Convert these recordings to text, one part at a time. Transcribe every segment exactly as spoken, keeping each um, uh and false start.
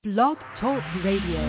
Blog Talk Radio.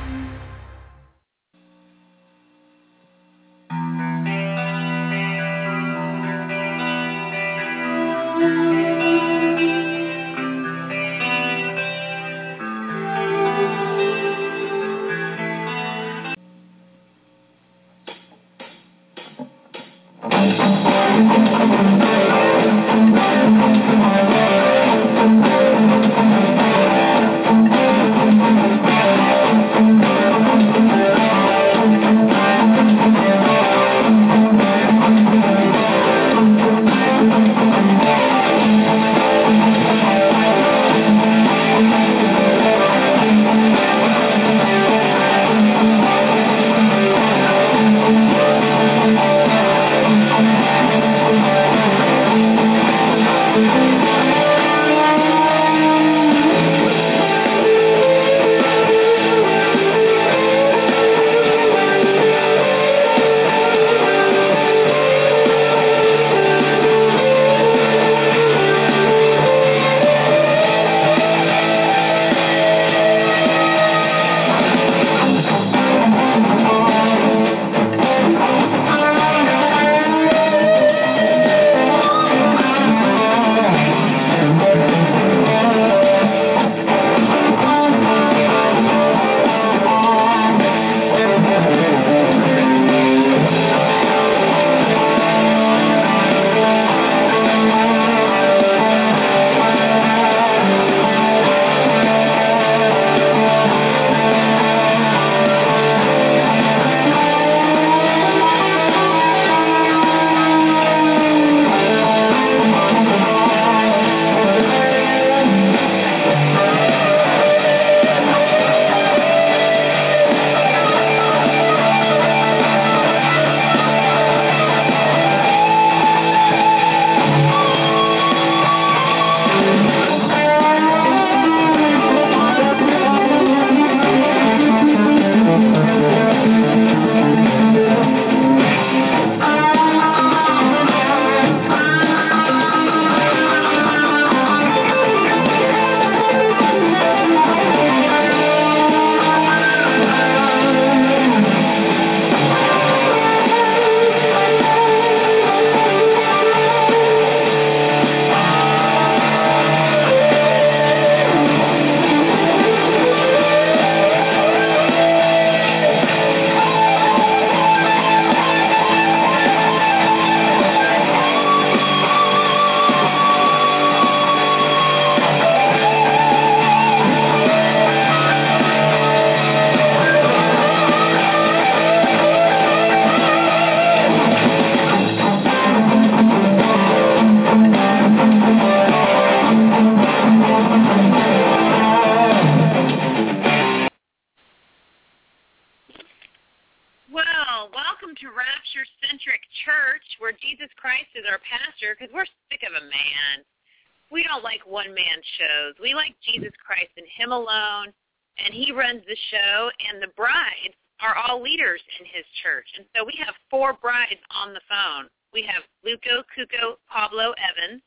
Because we're sick of a man. We don't like one-man shows. We like Jesus Christ and Him alone, and He runs the show, and the brides are all leaders in His church. And so we have four brides on the phone. We have Luco, Cuco, Pablo, Evans.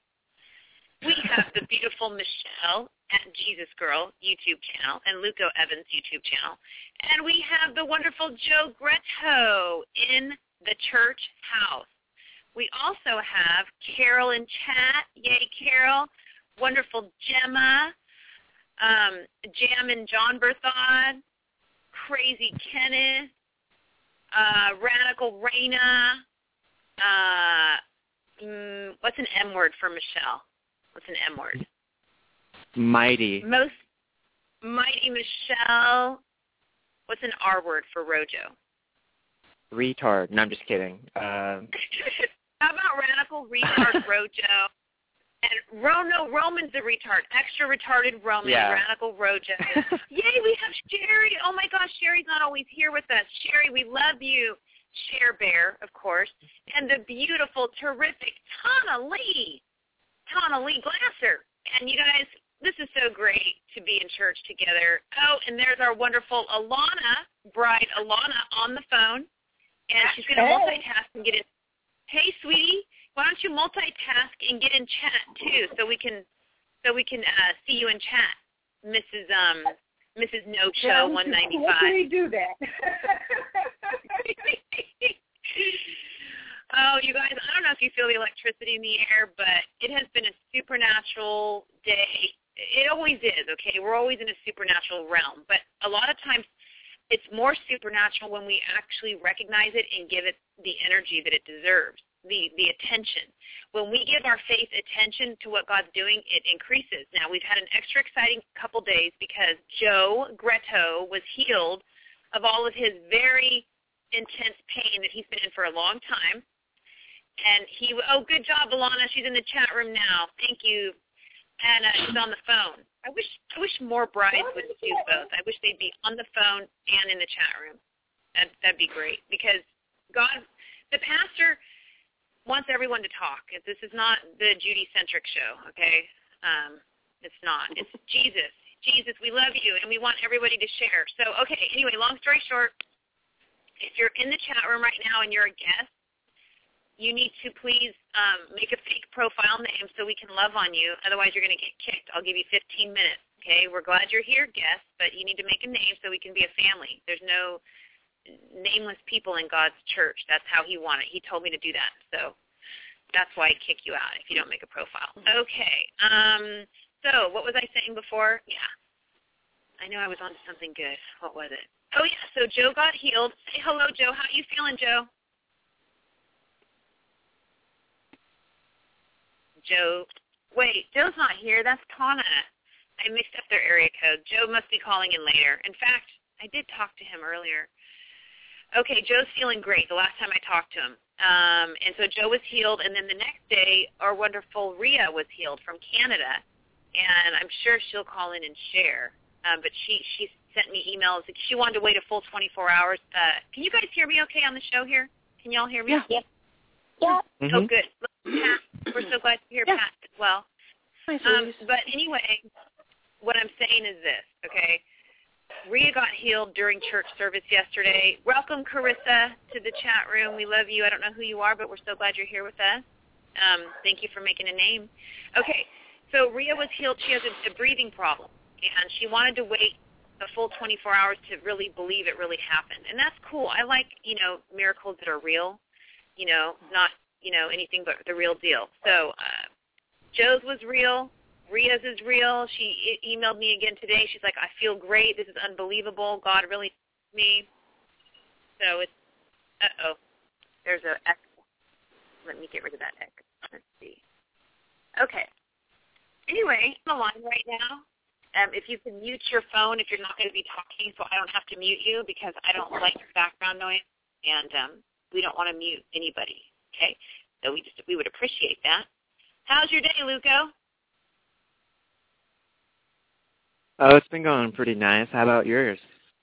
We have the beautiful Michelle at Jesus Girl YouTube channel and Luco Evans YouTube channel. And we have the wonderful Joe Gretto in the church house. We also have Carol in chat. Yay, Carol. Wonderful Gemma. Um, Jam and John Berthod. Crazy Kenneth. Uh, Radical Raina. Uh, mm, what's an M word for Michelle? What's an M word? Mighty. Most Mighty Michelle. What's an R word for Rojo? Retard. No, I'm just kidding. Uh... How about Radical Retard Rojo? And Rono, Roman's a retard. Extra retarded Roman, yeah. Radical Rojo. Yay, we have Sherry. Oh, my gosh, Sherry's not always here with us. Sherry, we love you. Cher Bear, of course. And the beautiful, terrific Tana Lee. Tana Lee Glasser. And you guys, this is so great to be in church together. Oh, and there's our wonderful Alana, bride Alana, on the phone. And she's going to multitask and get in. Hey, sweetie, why don't you multitask and get in chat too, so we can, so we can uh, see you in chat, Missus Um, Missus No Show Well, one ninety-five. What do we do that? Oh, you guys, I don't know if you feel the electricity in the air, but it has been a supernatural day. It always is, okay? We're always in a supernatural realm. But a lot of times it's more supernatural when we actually recognize it and give it the energy that it deserves, the, the attention. When we give our faith attention to what God's doing, it increases. Now, we've had an extra exciting couple days because Joe Greto was healed of all of his very intense pain that he's been in for a long time. And he, oh, good job, Alana. She's in the chat room now. Thank you. And uh, she's on the phone. I wish I wish more brides would do both. I wish they'd be on the phone and in the chat room. That, that'd be great because God, the pastor wants everyone to talk. This is not the Judy-centric show, okay? Um, it's not. It's Jesus. Jesus, we love you, and we want everybody to share. So, okay, anyway, long story short, if you're in the chat room right now and you're a guest, you need to please um, make a fake profile name so we can love on you. Otherwise, you're going to get kicked. I'll give you fifteen minutes, okay? We're glad you're here, guests, but you need to make a name so we can be a family. There's no nameless people in God's church. That's how he wanted. He told me to do that. So that's why I'd kick you out if you don't make a profile. Okay. Um, so what was I saying before? Yeah. I know I was on to something good. What was it? Oh, yeah. So Joe got healed. Say hello, Joe. How you feeling, Joe? Joe. Wait, Joe's not here. That's Tana. I mixed up their area code. Joe must be calling in later. In fact, I did talk to him earlier. Okay, Joe's feeling great the last time I talked to him. Um, and so Joe was healed, and then the next day, our wonderful Rhea was healed from Canada. And I'm sure she'll call in and share. Um, but she, she sent me emails. She wanted to wait a full twenty-four hours. Uh, can you guys hear me okay on the show here? Can you all hear me? Yeah. Yeah. Yeah. Mm-hmm. Oh, good. Pat, we're so glad to hear Yeah. Pat as well. Nice, Um, but anyway, what I'm saying is this, okay? Rhea got healed during church service yesterday. Welcome, Carissa, to the chat room. We love you. I don't know who you are, but we're so glad you're here with us. Um, thank you for making a name. Okay, so Rhea was healed. She has a, a breathing problem, and she wanted to wait a full twenty-four hours to really believe it really happened. And that's cool. I like, you know, miracles that are real, you know, not, you know, anything but the real deal. So uh, Joe's was real. Rhea's is real. She e- emailed me again today. She's like, I feel great. This is unbelievable. God really me. So it's, uh-oh, there's a echo. Let me get rid of that echo. Let's see. Okay. Anyway, I'm on the line right now. Um, if you can mute your phone if you're not going to be talking so I don't have to mute you because I don't like background noise, and um, we don't want to mute anybody, okay? So we just we would appreciate that. How's your day, Luco? Oh, it's been going pretty nice. How about yours?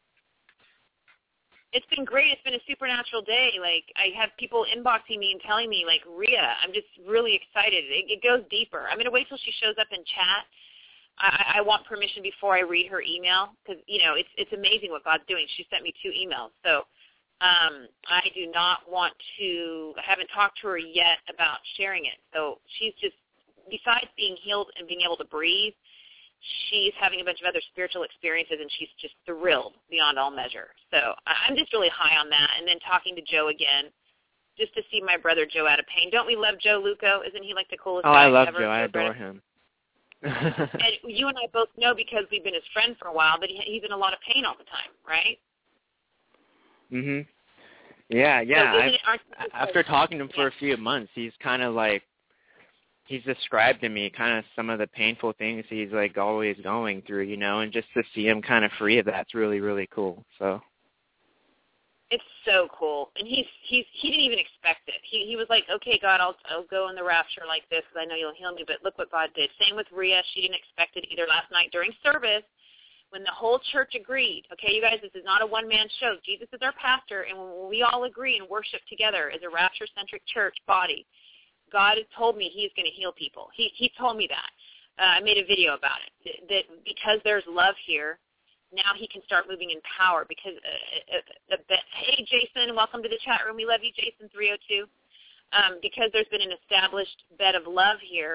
It's been great. It's been a supernatural day. Like, I have people inboxing me and telling me, like, Rhea, I'm just really excited. It, it goes deeper. I'm going to wait till she shows up in chat. I, I want permission before I read her email because, you know, it's it's amazing what God's doing. She sent me two emails. So um, I do not want to – I haven't talked to her yet about sharing it. So she's just – besides being healed and being able to breathe, she's having a bunch of other spiritual experiences, and she's just thrilled beyond all measure. So I'm just really high on that. And then talking to Joe again, just to see my brother Joe out of pain. Don't we love Joe, Luco? Isn't he like the coolest Oh, guy I love ever? Joe. I adore him. And you and I both know because we've been his friend for a while that he, he's in a lot of pain all the time, right? Mhm. Yeah, yeah. So I've, it, aren't, after talking to him for yeah. a few months, he's kind of like he's described to me kind of some of the painful things he's like always going through, you know, and just to see him kind of free of that's really, really cool. So it's so cool, and he's he's he didn't even expect it. He he was like, okay, God, I'll I'll go in the rapture like this because I know you'll heal me. But look what God did. Same with Rhea. She didn't expect it either last night during service when the whole church agreed. Okay, you guys, this is not a one-man show. Jesus is our pastor, and when we all agree and worship together as a rapture-centric church body, God has told me He's going to heal people. He He told me that. Uh, I made a video about it. That because there's love here, now He can start moving in power. Because uh, uh, uh, hey, Jason, welcome to the chat room. We love you, Jason three oh two. Um, because there's been an established bed of love here,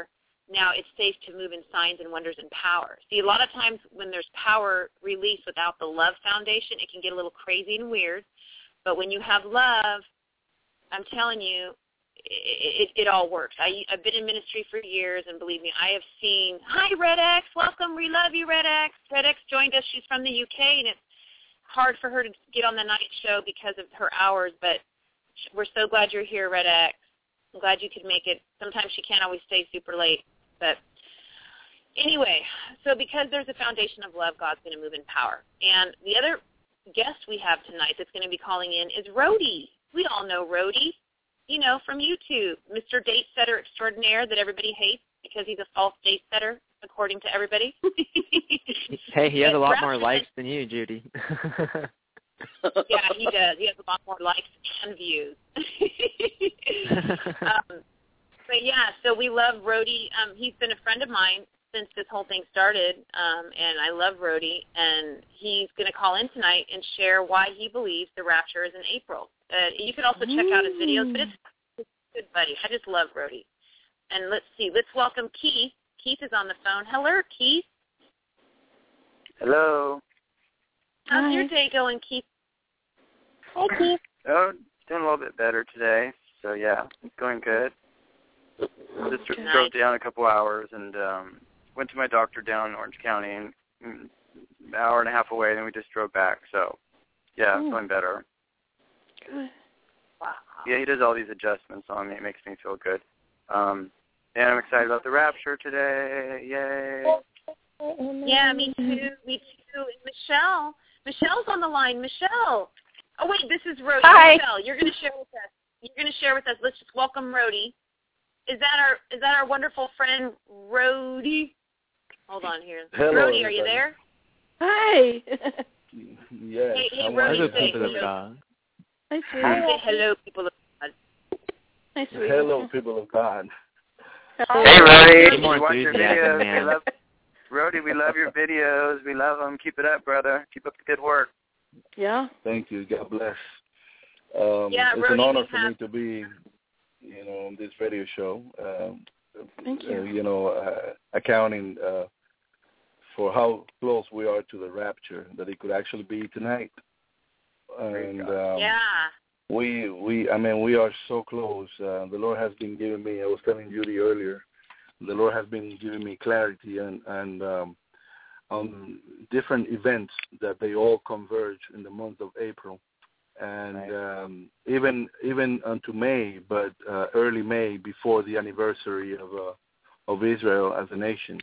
now it's safe to move in signs and wonders and power. See, a lot of times when there's power released without the love foundation, it can get a little crazy and weird. But when you have love, I'm telling you, it, it, it all works. I, I've been in ministry for years, and believe me, I have seen, hi, Red X, welcome, we love you, Red X. Red X joined us. She's from the U K, and it's hard for her to get on the night show because of her hours, but we're so glad you're here, Red X. I'm glad you could make it. Sometimes she can't always stay super late. But anyway, so because there's a foundation of love, God's going to move in power. And the other guest we have tonight that's going to be calling in is Rody. We all know Rody, you know, from YouTube, Mister Date Setter Extraordinaire that everybody hates because he's a false date setter, according to everybody. Hey, he has but a lot Rapture more likes than you, Judy. Yeah, he does. He has a lot more likes and views. um, but, yeah, so we love Rody. Um, he's been a friend of mine since this whole thing started, um, and I love Rody. And he's going to call in tonight and share why he believes the rapture is in April. Uh, you can also check out his videos, but it's, it's good, buddy. I just love Rody. And let's see. Let's welcome Keith. Keith is on the phone. Hello, Keith. Hello. How's Hi. your day going, Keith? Hi, Keith. Oh, doing a little bit better today. So, yeah, it's going good. Just dro- Nice. drove down a couple hours and um, went to my doctor down in Orange County, and mm, an hour and a half away, and then we just drove back. So, yeah, it's Oh. going better. Good. Wow. Yeah, he does all these adjustments on me. It makes me feel good. Um, and I'm excited about the rapture today. Yay. Yeah, me too. Me too. And Michelle. Michelle's on the line. Michelle. Oh, wait, this is Rody. Hi. Michelle, you're going to share with us. You're going to share with us. Let's just welcome Rody. Is that our is that our wonderful friend Rody? Hold on here. Hello, Rody, are you everybody. there? Hi. Yes. Hey, hey, I'm Rody, Hello, say people of hello. God. Hi, Say sweetie. hello, people of God. Hi, sweetie. Hello, people of God. Hello. Hey, Rody. Need more We watch your enthusiasm, videos. man. We love, Rody, we love your videos. We love them. Keep it up, brother. Keep up the good work. Yeah. Thank you. God bless. Um, Yeah, it's Rody, an honor we for have- me to be, you know, on this radio show. Um, Thank you. Uh, you know, uh, accounting uh, for how close we are to the rapture, that it could actually be tonight. And um, Yeah. we, we, I mean, we are so close. Uh, the Lord has been giving me. I was telling Judy earlier. The Lord has been giving me clarity and and um, on different events that they all converge in the month of April, and Right. um, even even unto May, but uh, early May before the anniversary of uh, of Israel as a nation.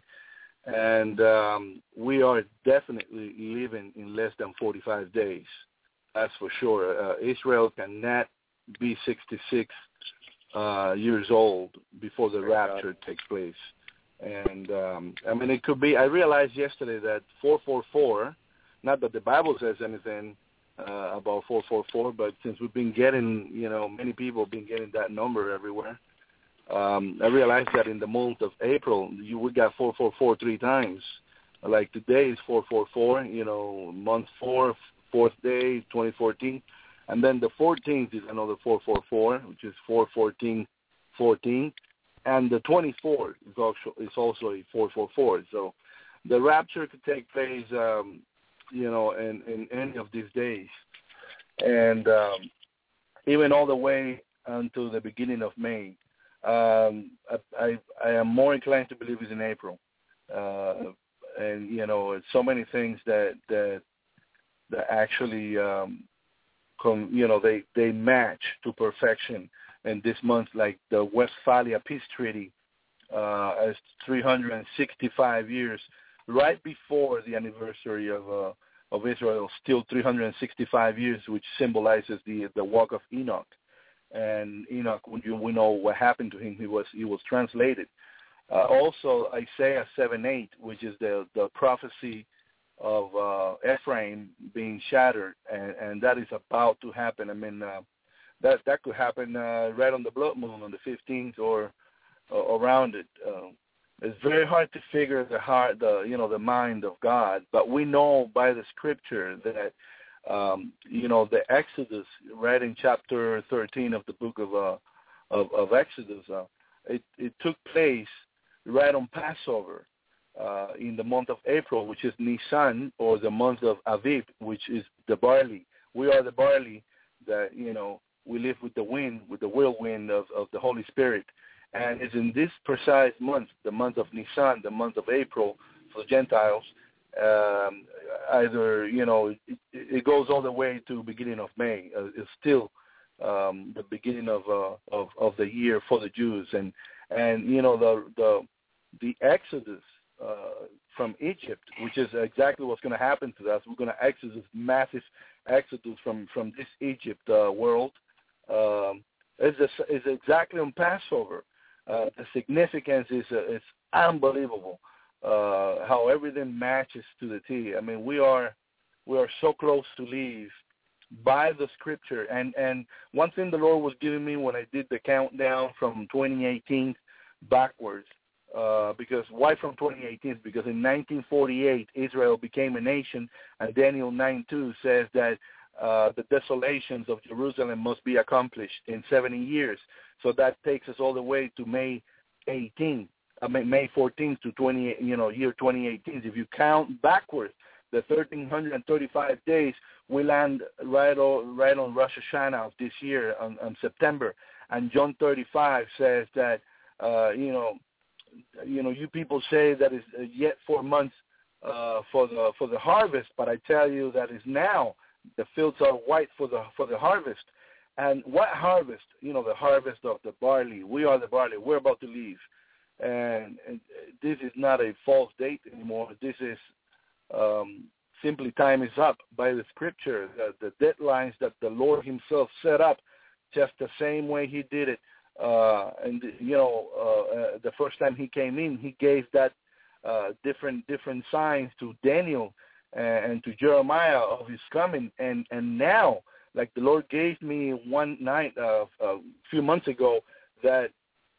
And um, we are definitely living in less than forty-five days. That's for sure. Uh, Israel cannot be sixty-six uh, years old before the Praise rapture takes place. And, um, I mean, it could be, I realized yesterday that four four four, not that the Bible says anything uh, about four four four, but since we've been getting, you know, many people have been getting that number everywhere, um, I realized that in the month of April, you we got four four four three times. Like today is four four four, you know, month four, fourth day, twenty fourteen. And then the fourteenth is another four four four, which is four fourteen fourteen. And the twenty-fourth is also, is also a four four four. So the rapture could take place, um, you know, in, in any of these days. And um, even all the way until the beginning of May. Um, I, I, I am more inclined to believe it's in April. Uh, and, you know, so many things that, that, that actually, um, come, you know, they, they match to perfection. And this month, like the Westphalia Peace Treaty, uh, as three hundred sixty-five years, right before the anniversary of uh, of Israel, still three hundred sixty-five years, which symbolizes the the walk of Enoch. And Enoch, we know what happened to him. He was he was translated. Uh, also, Isaiah seven eight, which is the the prophecy of uh, Ephraim being shattered, and, and that is about to happen. I mean. Uh, That that could happen uh, right on the blood moon on the fifteenth or uh, around it. Uh, it's very hard to figure the heart, the you know, the mind of God. But we know by the scripture that um, you know the Exodus, right in chapter thirteen of the book of uh, of, of Exodus, uh, it it took place right on Passover uh, in the month of April, which is Nisan, or the month of Aviv, which is the barley. We are the barley that, you know, we live with the wind, with the whirlwind of, of the Holy Spirit. And it's in this precise month, the month of Nisan, the month of April for Gentiles, um, either, you know, it, it goes all the way to beginning of May. Uh, it's still um, the beginning of, uh, of of the year for the Jews. And, and you know, the the, the Exodus uh, from Egypt, which is exactly what's going to happen to us. We're going to exodus, massive exodus from, from this Egypt uh, world. Um, is is exactly on Passover. Uh, the significance is uh, is unbelievable. Uh, how everything matches to the T. I mean, we are we are so close to leave by the Scripture. And and one thing the Lord was giving me when I did the countdown from twenty eighteen backwards, uh, because why from twenty eighteen? Because in nineteen forty-eight Israel became a nation, and Daniel nine two says that Uh, the desolations of Jerusalem must be accomplished in seventy years. So that takes us all the way to May eighteenth, I mean, May fourteenth to twenty, you know, year twenty eighteen. If you count backwards, the one thousand three hundred thirty-five days, we land right on, right on Rosh Hashanah of this year on, on September. And John thirty-five says that, uh, you know, you know, you people say that it's yet four months uh, for the for the harvest, but I tell you that it's now. The fields are white for the for the harvest. And what harvest? You know, the harvest of the barley. We are the barley. We're about to leave. And, and this is not a false date anymore. This is um, simply time is up by the Scripture. The, the deadlines that the Lord himself set up, just the same way he did it. Uh, and, you know, uh, uh, the first time he came in, he gave that uh, different different signs to Daniel and to Jeremiah of his coming, and and now, like the Lord gave me one night uh, a few months ago, that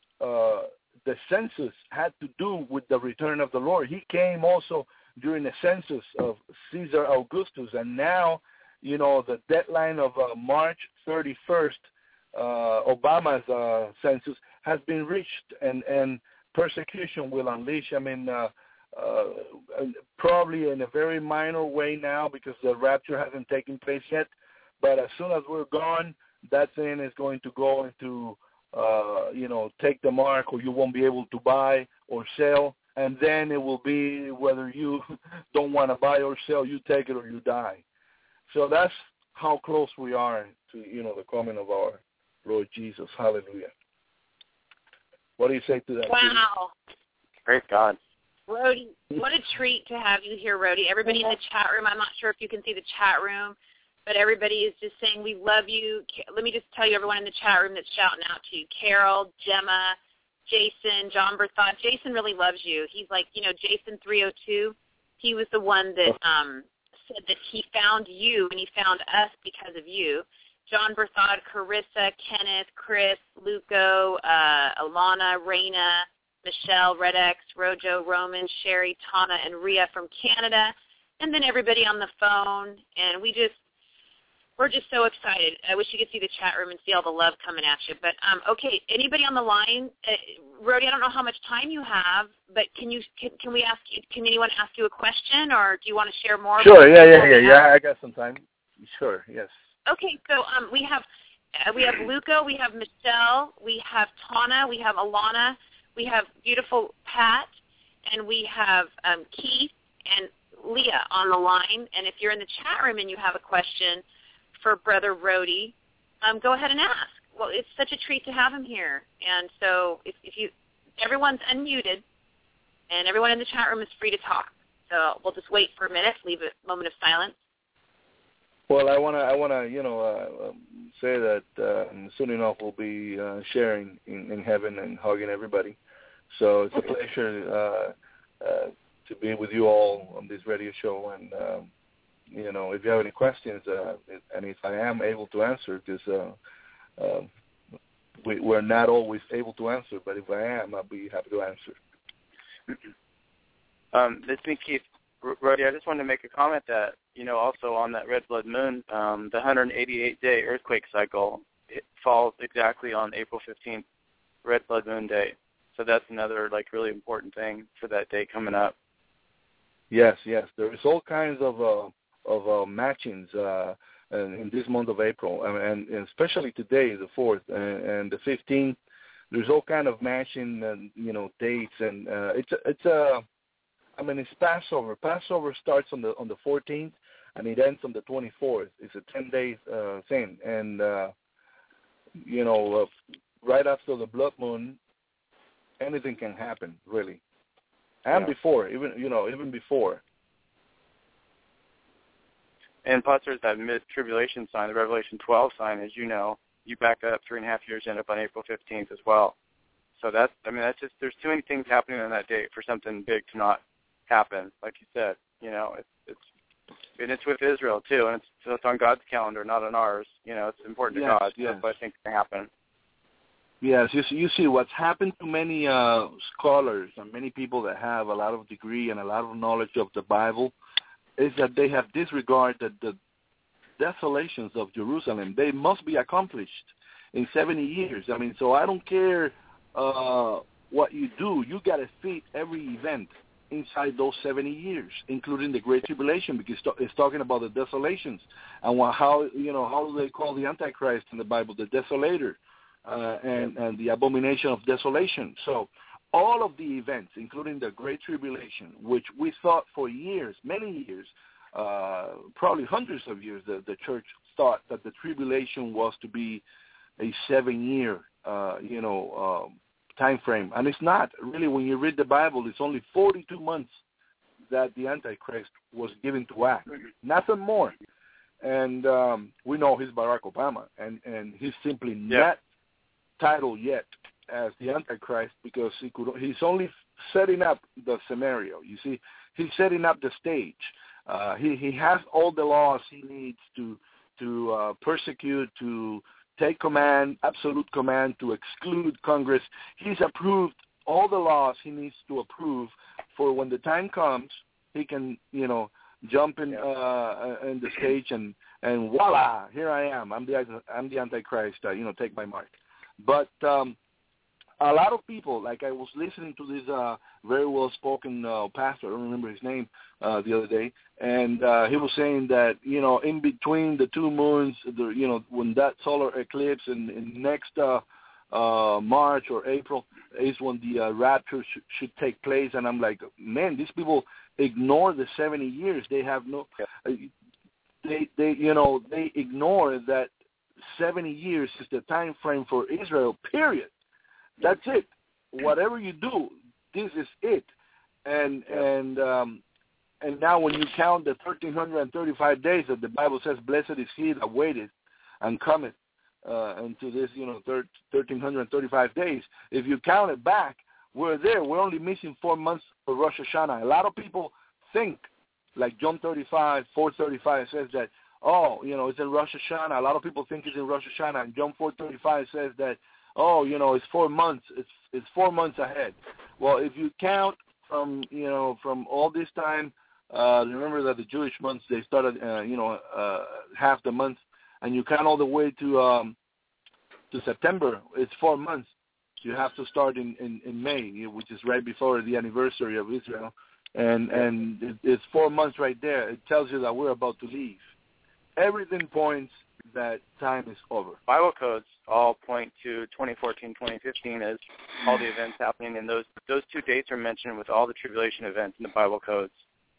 uh, the census had to do with the return of the Lord. He came also during the census of Caesar Augustus, and now, you know, the deadline of uh, March thirty-first, uh, Obama's uh, census has been reached, and and persecution will unleash. I mean. Uh, Uh, probably in a very minor way now because the rapture hasn't taken place yet. But as soon as we're gone, that thing is going to go into, uh, you know, take the mark, or you won't be able to buy or sell. And then it will be whether you don't want to buy or sell, you take it or you die. So that's how close we are to, you know, the coming of our Lord Jesus. Hallelujah. What do you say to that? Wow. Praise God. Rody, what a treat to have you here, Rody. Everybody in the chat room, I'm not sure if you can see the chat room, but everybody is just saying we love you. Let me just tell you, everyone in the chat room that's shouting out to you. Carol, Gemma, Jason, John Berthod. Jason really loves you. He's like, you know, Jason three oh two, he was the one that um, said that he found you and he found us because of you. John Berthod, Carissa, Kenneth, Chris, Luco, uh, Alana, Raina, Michelle, Redex, Rojo, Roman, Sherry, Tana, and Rhea from Canada, and then everybody on the phone. And we just, we're just so excited. I wish you could see the chat room and see all the love coming at you. But, um, okay, anybody on the line? Uh, Rody, I don't know how much time you have, but can you, can, can we ask, can anyone ask you a question, or do you want to share more? Sure, yeah, yeah, yeah, yeah, I got some time. Sure, yes. Okay, so um, we have, uh, we have Luca, we have Michelle, we have Tana, we have Alana, we have beautiful Pat, and we have um, Keith and Leah on the line. And if you're in the chat room and you have a question for Brother Rody, um, go ahead and ask. Well, it's such a treat to have him here. And so if, if you, everyone's unmuted, and everyone in the chat room is free to talk. So we'll just wait for a minute, leave a moment of silence. Well, I want to, I want to, you know, uh, say that uh, soon enough we'll be uh, sharing in, in heaven and hugging everybody. So it's a pleasure uh, uh, to be with you all on this radio show. And, um, you know, if you have any questions, uh, and if I am able to answer, because uh, uh, we, we're not always able to answer, but if I am, I'll be happy to answer. Um, this is me, Keith. Rody, I just wanted to make a comment that, you know, also on that red blood moon, um, the one hundred eighty-eight day earthquake cycle, it falls exactly on April fifteenth, red blood moon day. So that's another like really important thing for that day coming up. Yes, yes. There is all kinds of uh, of uh, matchings uh, in, in this month of April, and, and especially today, the fourth and, and the fifteenth. There's all kind of matching, uh, you know, dates, and uh, it's a, it's a. I mean, it's Passover. Passover starts on the on the fourteenth, and it ends on the twenty-fourth. It's a ten day uh, thing, and uh, you know, uh, right after the blood moon, anything can happen, really, and yeah. before, even you know, even before. And plus, there's that mid-tribulation sign, the Revelation twelve sign, as you know. You back up three and a half years, end up on April fifteenth as well. So that's, I mean, that's just, there's too many things happening on that date for something big to not happen. Like you said, you know, it's, it's, and it's with Israel too, and it's, so it's on God's calendar, not on ours. You know, it's important yes, to God. Yes. That's what I think can happen. Yes, you see, you see what's happened to many uh, scholars and many people that have a lot of degree and a lot of knowledge of the Bible is that they have disregarded the desolations of Jerusalem. They must be accomplished in seventy years. I mean, so I don't care uh, what you do. You got to fit every event inside those seventy years, including the Great Tribulation, because it's talking about the desolations and how, you know, how do they call the Antichrist in the Bible? The desolator uh, and, and the abomination of desolation. So all of the events, including the Great Tribulation, which we thought for years, many years, Uh, probably hundreds of years, the, the church thought that the tribulation was to be a seven-year, uh, you know, um, time frame, and it's not really. When you read the Bible, it's only forty-two months that the Antichrist was given to act, nothing more. And um, we know he's Barack Obama, and and he's simply yeah. not titled yet as the Antichrist because he could. He's only setting up the scenario. You see, he's setting up the stage. Uh, he, he has all the laws he needs to to uh, persecute, to take command, absolute command, to exclude Congress. He's approved all the laws he needs to approve for when the time comes, he can, you know, jump in uh, in the stage and, and voila, here I am. I'm the I'm the Antichrist. Uh, you know, take my mark. But um, a lot of people, like I was listening to this uh, very well-spoken uh, pastor, I don't remember his name, uh, the other day, and uh, he was saying that, you know, in between the two moons, the, you know, when that solar eclipse in, in next uh, uh, March or April is when the uh, rapture sh- should take place. And I'm like, man, these people ignore the seventy years. They have no, uh, they, they, you know, they ignore that seventy years is the time frame for Israel, period. That's it. Whatever you do, this is it. And and um, and now when you count the one thousand three hundred thirty-five days that the Bible says, "Blessed is he that waiteth and cometh uh, into this," you know, one thousand three hundred thirty-five days. If you count it back, we're there. We're only missing four months for Rosh Hashanah. A lot of people think, like John thirty-five, four thirty-five says that, oh, you know, it's in Rosh Hashanah. A lot of people think it's in Rosh Hashanah. And John four thirty-five says that, oh, you know, it's four months. It's it's four months ahead. Well, if you count from, you know, from all this time, uh, remember that the Jewish months, they started, uh, you know, uh, half the month, and you count all the way to um, to September, it's four months. You have to start in, in, in May, which is right before the anniversary of Israel, and, and it, it's four months right there. It tells you that we're about to leave. Everything points that time is over. Bible codes all point to twenty fourteen, twenty fifteen as all the events happening, and those those two dates are mentioned with all the tribulation events in the Bible codes.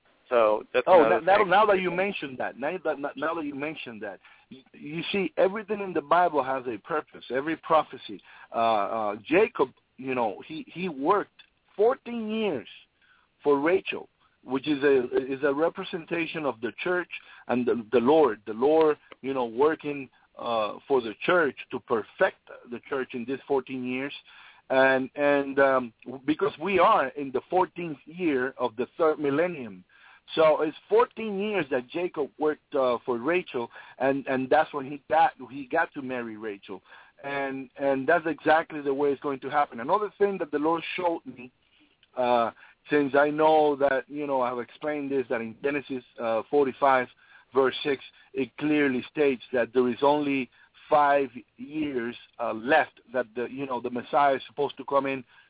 So that's oh, now, now, now that you mentioned that, now that now that you mentioned that, you, you see everything in the Bible has a purpose. Every prophecy. Uh, uh, Jacob, you know, he he worked fourteen years for Rachel, which is a is a representation of the church and the, the Lord. The Lord, you know, working uh, for the church to perfect the church in these fourteen years. And and um, because we are in the fourteenth year of the third millennium. So it's fourteen years that Jacob worked uh, for Rachel, and, and that's when he got he got to marry Rachel. And and that's exactly the way it's going to happen. Another thing that the Lord showed me, uh, since I know that, you know, I've explained this, that in Genesis uh, forty-five, verse six, it clearly states that there is only five years uh, left that the, you know, the Messiah is supposed to come in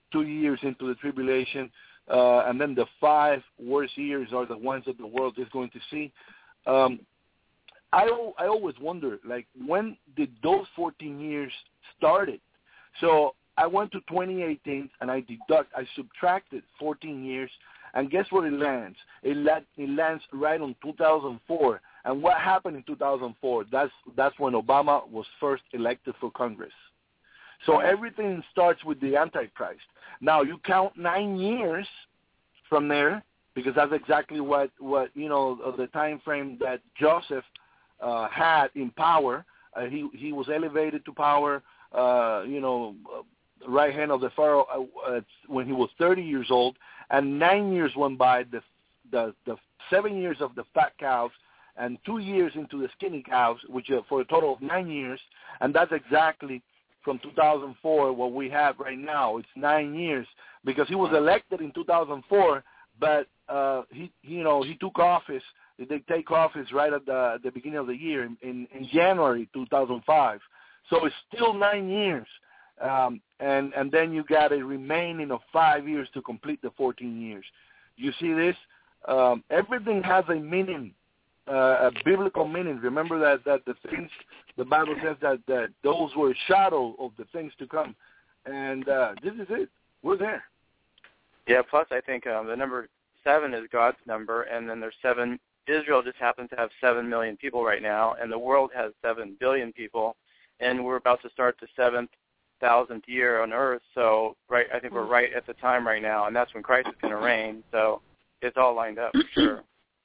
two years into the tribulation, uh, and then the five worst years are the ones that the world is going to see. Um, I, I always wonder, like, when did those fourteen years started? So I went to twenty eighteen, and I deduct, I subtracted fourteen years, and guess where it lands? It, la- it lands right on two thousand four. And what happened in two thousand four? That's that's when Obama was first elected for Congress. So everything starts with the Antichrist. Now you count nine years from there, because that's exactly what, what you know, the time frame that Joseph uh, had in power. Uh, he he was elevated to power, uh, you know, right hand of the Pharaoh uh, uh, when he was thirty years old, and nine years went by. The the the seven years of the fat cows, and two years into the skinny cows, which are for a total of nine years, and that's exactly from two thousand four what we have right now. It's nine years because he was elected in two thousand four, but uh, he, you know, he took office. They take office right at the, the beginning of the year in, in, in January two thousand five. So it's still nine years, um, and and then you got a remaining of five years to complete the fourteen years. You see this? Um, everything has a meaning. Uh, a biblical meaning. Remember that, that the things, the Bible says that, that those were a shadow of the things to come. And uh, this is it. We're there. Yeah, plus I think um, the number seven is God's number, and then there's seven. Israel just happens to have seven million people right now, and the world has seven billion people, and we're about to start the seventh thousandth year on earth. So right, I think we're right at the time right now, and that's when Christ is going to reign. So it's all lined up for sure.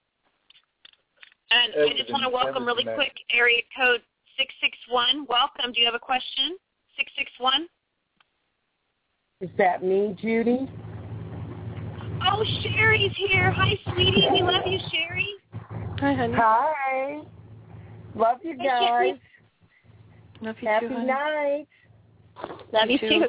And I just want to welcome really quick area code six six one. Welcome. Do you have a question? six six one. Is that me, Judy? Oh, Sherry's here. Hi, sweetie. We love you, Sherry. Hi, honey. Hi. Love you guys. Love you Happy too, honey. night. Love you too.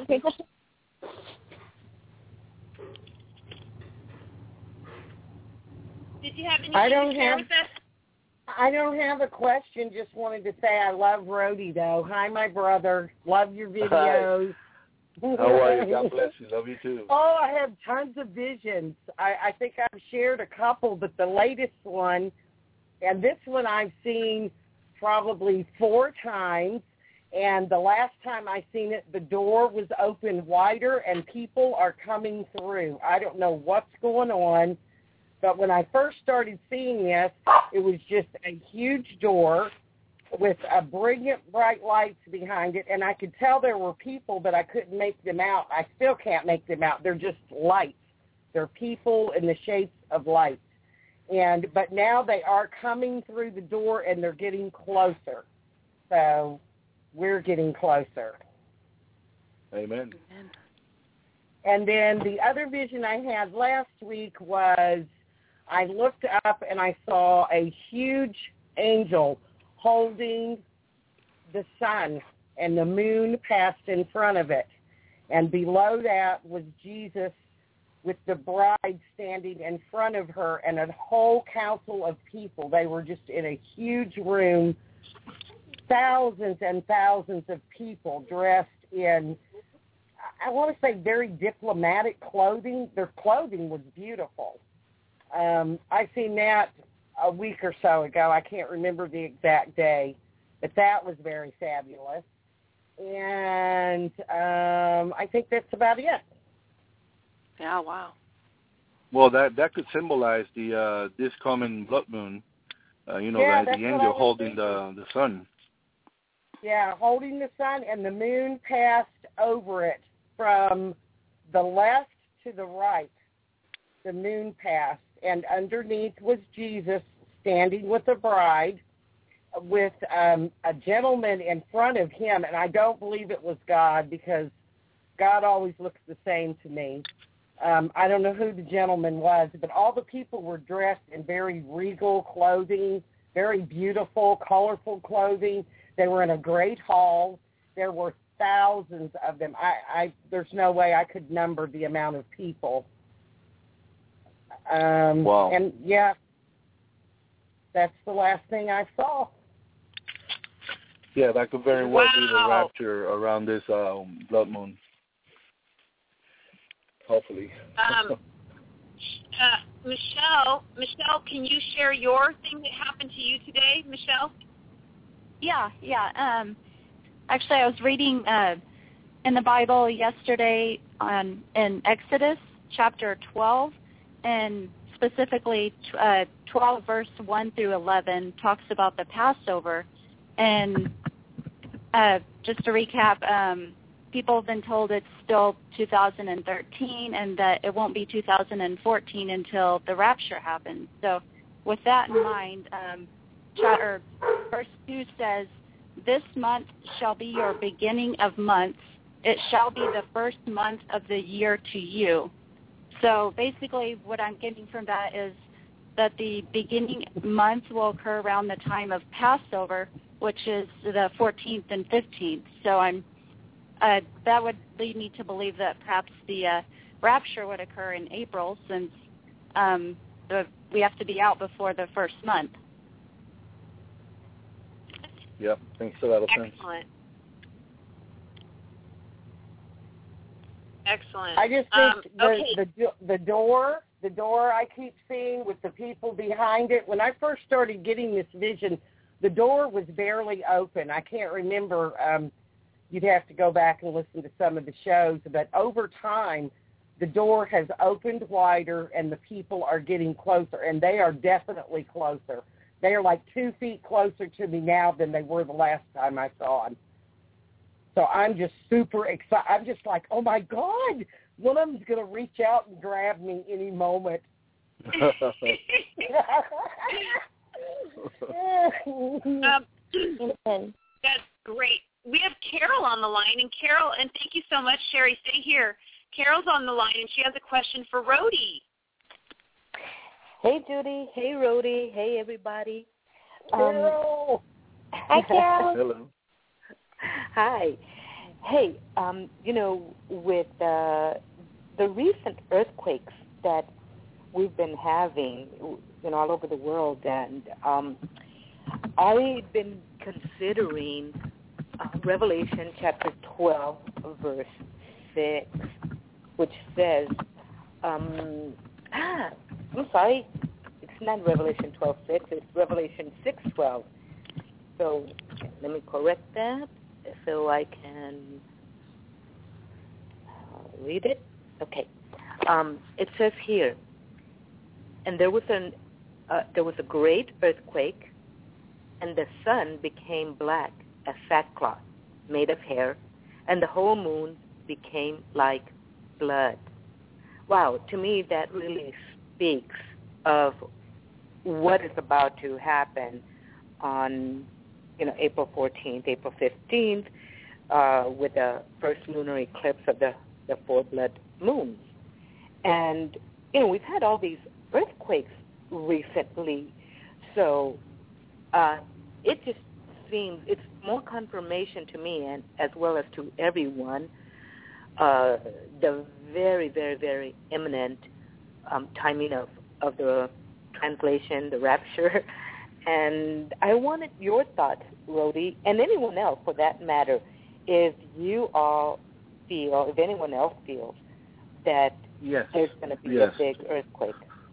Did you have anything I don't to share have, with us? I don't have a question. Just wanted to say I love Rhodey, though. Hi, my brother. Love your videos. Hi. How are you? God bless you. Love you, too. Oh, I have tons of visions. I, I think I've shared a couple, but the latest one, and this one I've seen probably four times, and the last time I seen it, the door was open wider, and people are coming through. I don't know what's going on. But when I first started seeing this, it was just a huge door with a brilliant, bright lights behind it, and I could tell there were people, but I couldn't make them out. I still can't make them out. They're just lights. They're people in the shapes of lights. And but now they are coming through the door, and they're getting closer. So we're getting closer. Amen. And then the other vision I had last week was I looked up and I saw a huge angel holding the sun, and the moon passed in front of it. And below that was Jesus with the bride standing in front of her and a whole council of people. They were just in a huge room, thousands and thousands of people dressed in, I want to say, very diplomatic clothing. Their clothing was beautiful. Um, I seen that a week or so ago. I can't remember the exact day, but that was very fabulous. And um, I think that's about it. Yeah, wow. Well, that that could symbolize the uh, this coming blood moon. Uh, you know, Yeah, the, the angel holding the the sun. Yeah, holding the sun, and the moon passed over it from the left to the right. The moon passed, and underneath was Jesus standing with the bride, with um, a gentleman in front of him, and I don't believe it was God, because God always looks the same to me. Um, I don't know who the gentleman was, but all the people were dressed in very regal clothing, very beautiful, colorful clothing. They were in a great hall. There were thousands of them. I, I there's no way I could number the amount of people. Um, wow. And, yeah, that's the last thing I saw. Yeah, that could very well wow. be the rapture around this um, blood moon. hopefully. Um, uh, Michelle, Michelle, can you share your thing that happened to you today, Michelle? Yeah, yeah. Um, actually, I was reading uh, in the Bible yesterday on in Exodus chapter twelve, and specifically uh, twelve verse one through eleven talks about the Passover. And uh, just to recap, um, people have been told it's still two thousand thirteen and that it won't be two thousand fourteen until the rapture happens. So with that in mind, um, or verse two says, "This month shall be your beginning of months. It shall be the first month of the year to you." So basically what I'm getting from that is that the beginning month will occur around the time of Passover, which is the fourteenth and fifteenth. So I'm uh, that would lead me to believe that perhaps the uh, rapture would occur in April, since um, the, we have to be out before the first month. Yep, makes a lot of sense. Excellent. Excellent. I just think um, the, okay. the the door, the door I keep seeing with the people behind it. When I first started getting this vision, the door was barely open. I can't remember. Um, you'd have to go back and listen to some of the shows. But over time, the door has opened wider, and the people are getting closer, and they are definitely closer. They are like two feet closer to me now than they were the last time I saw them. So I'm just super excited. I'm just like, oh, my God, one of them's going to reach out and grab me any moment. um, that's great. We have Carol on the line, and Carol, and thank you so much, Sherry. Stay here. Carol's on the line, and she has a question for Rhody. Hey, Judy. Hey, Rhody. Hey, everybody. Carol. Um, hi, Carol. Hello. Hi. Hey, um, you know, with uh, the recent earthquakes that we've been having, you know, all over the world, and um, I've been considering uh, Revelation chapter twelve, verse six, which says, um, ah, I'm sorry, it's not Revelation twelve six, it's Revelation six twelve. So let me correct that so I can uh, read it. Okay. Um, it says here, and there was an uh, there was a great earthquake, and the sun became black as sackcloth made of hair, and the whole moon became like blood. Wow, to me that really speaks of what is about to happen on, you know, April fourteenth, April fifteenth, uh, with the first lunar eclipse of the, the four blood moons. And, you know, we've had all these earthquakes recently, so uh, it just seems, it's more confirmation to me, and as well as to everyone, uh, the very, very, very imminent um, timing of, of the translation, the rapture. And I wanted your thoughts, Rhody, and anyone else for that matter, if you all feel, if anyone else feels that yes. there's going to be yes. a big earthquake.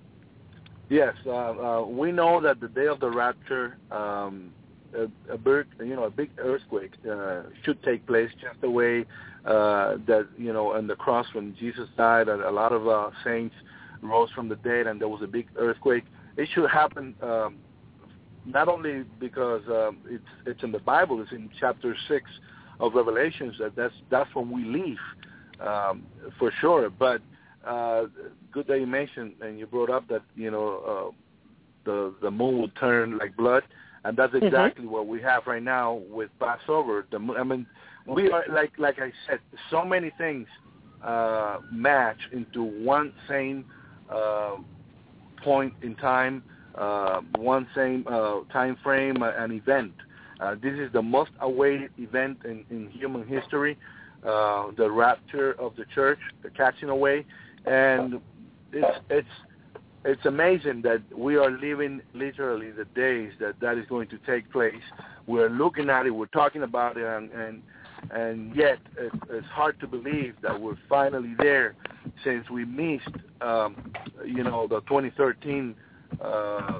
Yes, uh, uh, we know that the day of the rapture, um, a, a big, you know, a big earthquake uh, should take place, just the way uh, that, you know, on the cross when Jesus died, a, a lot of uh, saints rose from the dead, and there was a big earthquake. It should happen. Um, Not only because um, it's it's in the Bible, it's in chapter six of Revelations that that's that's when we leave, um, for sure. But uh, good that you mentioned and you brought up that, you know, uh, the the moon will turn like blood, and that's exactly mm-hmm. what we have right now with Passover. The I mean, we are like like I said, so many things uh, match into one same uh, point in time. Uh, one same uh, time frame, uh, an event. Uh, this is the most awaited event in, in human history, uh, the rapture of the church, the catching away, and it's it's it's amazing that we are living literally the days that that is going to take place. We're looking at it, we're talking about it, and, and and yet it's, it's hard to believe that we're finally there, since we missed, um, you know, the twenty thirteen uh,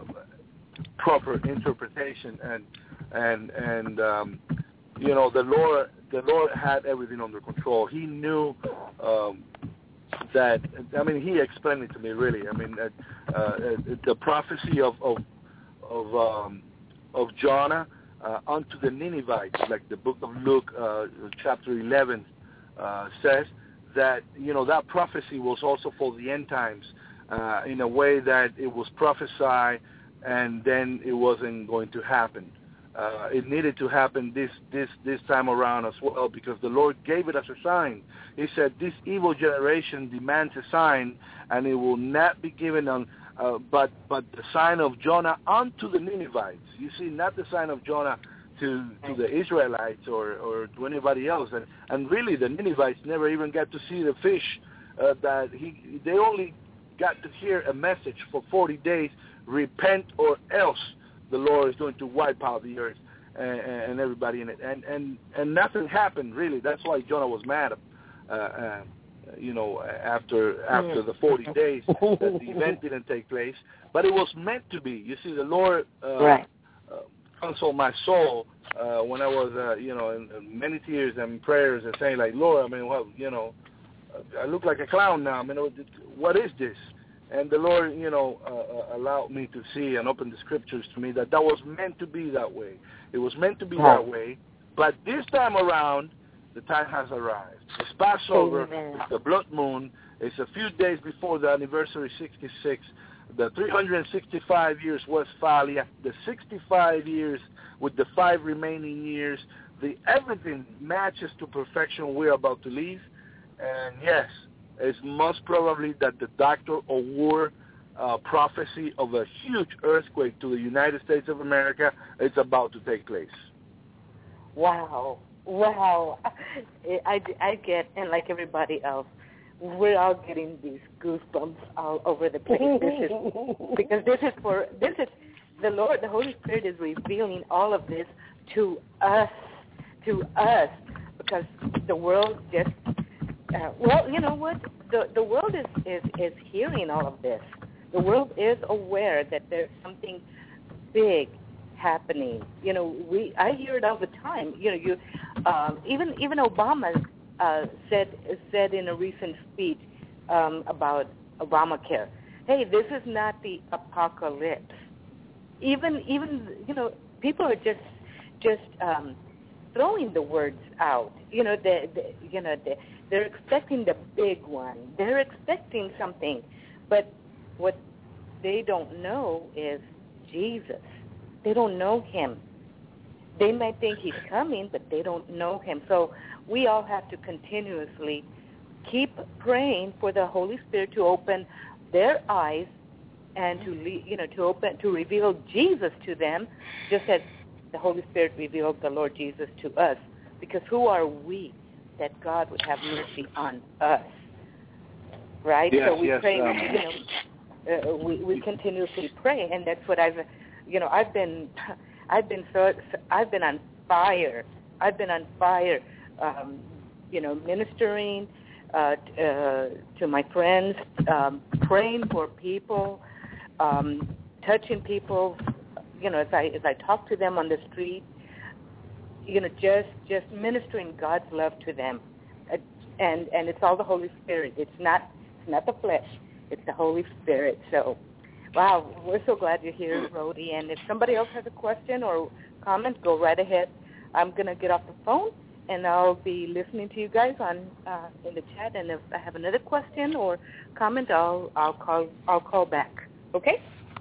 proper interpretation, and and and um, you know, the Lord the Lord had everything under control. He knew um, that. I mean, He explained it to me really. I mean, uh, uh, the prophecy of of of, um, of Jonah uh, unto the Ninevites, like the book of Luke, uh, chapter eleven, uh, says that, you know, that prophecy was also for the end times, uh, in a way that it was prophesied and then it wasn't going to happen. Uh, it needed to happen this, this, this time around as well, because the Lord gave it as a sign. He said, this evil generation demands a sign, and it will not be given on, uh, but but the sign of Jonah unto the Ninevites. You see, not the sign of Jonah to to the Israelites or, or to anybody else. And, and really, the Ninevites never even got to see the fish uh, that he. They only got to hear a message for forty days, repent or else the Lord is going to wipe out the earth and, and everybody in it. And, and, and nothing happened, really. That's why Jonah was mad, uh, uh, you know, after after the forty days that the event didn't take place. But it was meant to be. You see, the Lord uh, right. uh, consoled my soul uh, when I was, uh, you know, in, in many tears and prayers and saying, like, Lord, I mean, well, you know, I look like a clown now. I mean, what is this? And the Lord, you know, uh, allowed me to see and open the scriptures to me that that was meant to be that way. It was meant to be right. that way. But this time around, the time has arrived. It's Passover, Amen. it's the blood moon. It's a few days before the anniversary, sixty-six. The three hundred sixty-five years Westphalia, the sixty-five years with the five remaining years. The everything matches to perfection we're about to leave. And yes, it's most probably that the Doctor of War uh, prophecy of a huge earthquake to the United States of America is about to take place. Wow. Wow. I, I get, and like everybody else, we're all getting these goosebumps all over the place. This is, because this is for, this is, the Lord, the Holy Spirit is revealing all of this to us, to us, because the world just, Uh, well, you know what? The the world is, is, is hearing all of this. The world is aware that there's something big happening. You know, we I hear it all the time. You know, you um, even even Obama uh, said said in a recent speech um, about Obamacare, hey, this is not the apocalypse. Even even you know, people are just just um, throwing the words out. You know, the, the you know the. They're expecting the big one. They're expecting something. But what they don't know is Jesus. They don't know him. They might think he's coming, but they don't know him. So we all have to continuously keep praying for the Holy Spirit to open their eyes and to, you know, to open, to reveal Jesus to them, just as the Holy Spirit revealed the Lord Jesus to us. Because who are we that God would have mercy on us, right? Yes, so we yes, pray, um, you know, uh, we we continuously pray, and that's what I've, you know, I've been, I've been so, I've been on fire. I've been on fire, um, you know, ministering uh, uh, to my friends, um, praying for people, um, touching people, you know, as I as I talk to them on the street. You know, just just ministering God's love to them, uh, and and it's all the Holy Spirit. It's not it's not the flesh. It's the Holy Spirit. So, wow, we're so glad you're here, Rhodey. And if somebody else has a question or comment, go right ahead. I'm gonna get off the phone, and I'll be listening to you guys on uh, in the chat. And if I have another question or comment, I'll I'll call I'll call back. Okay.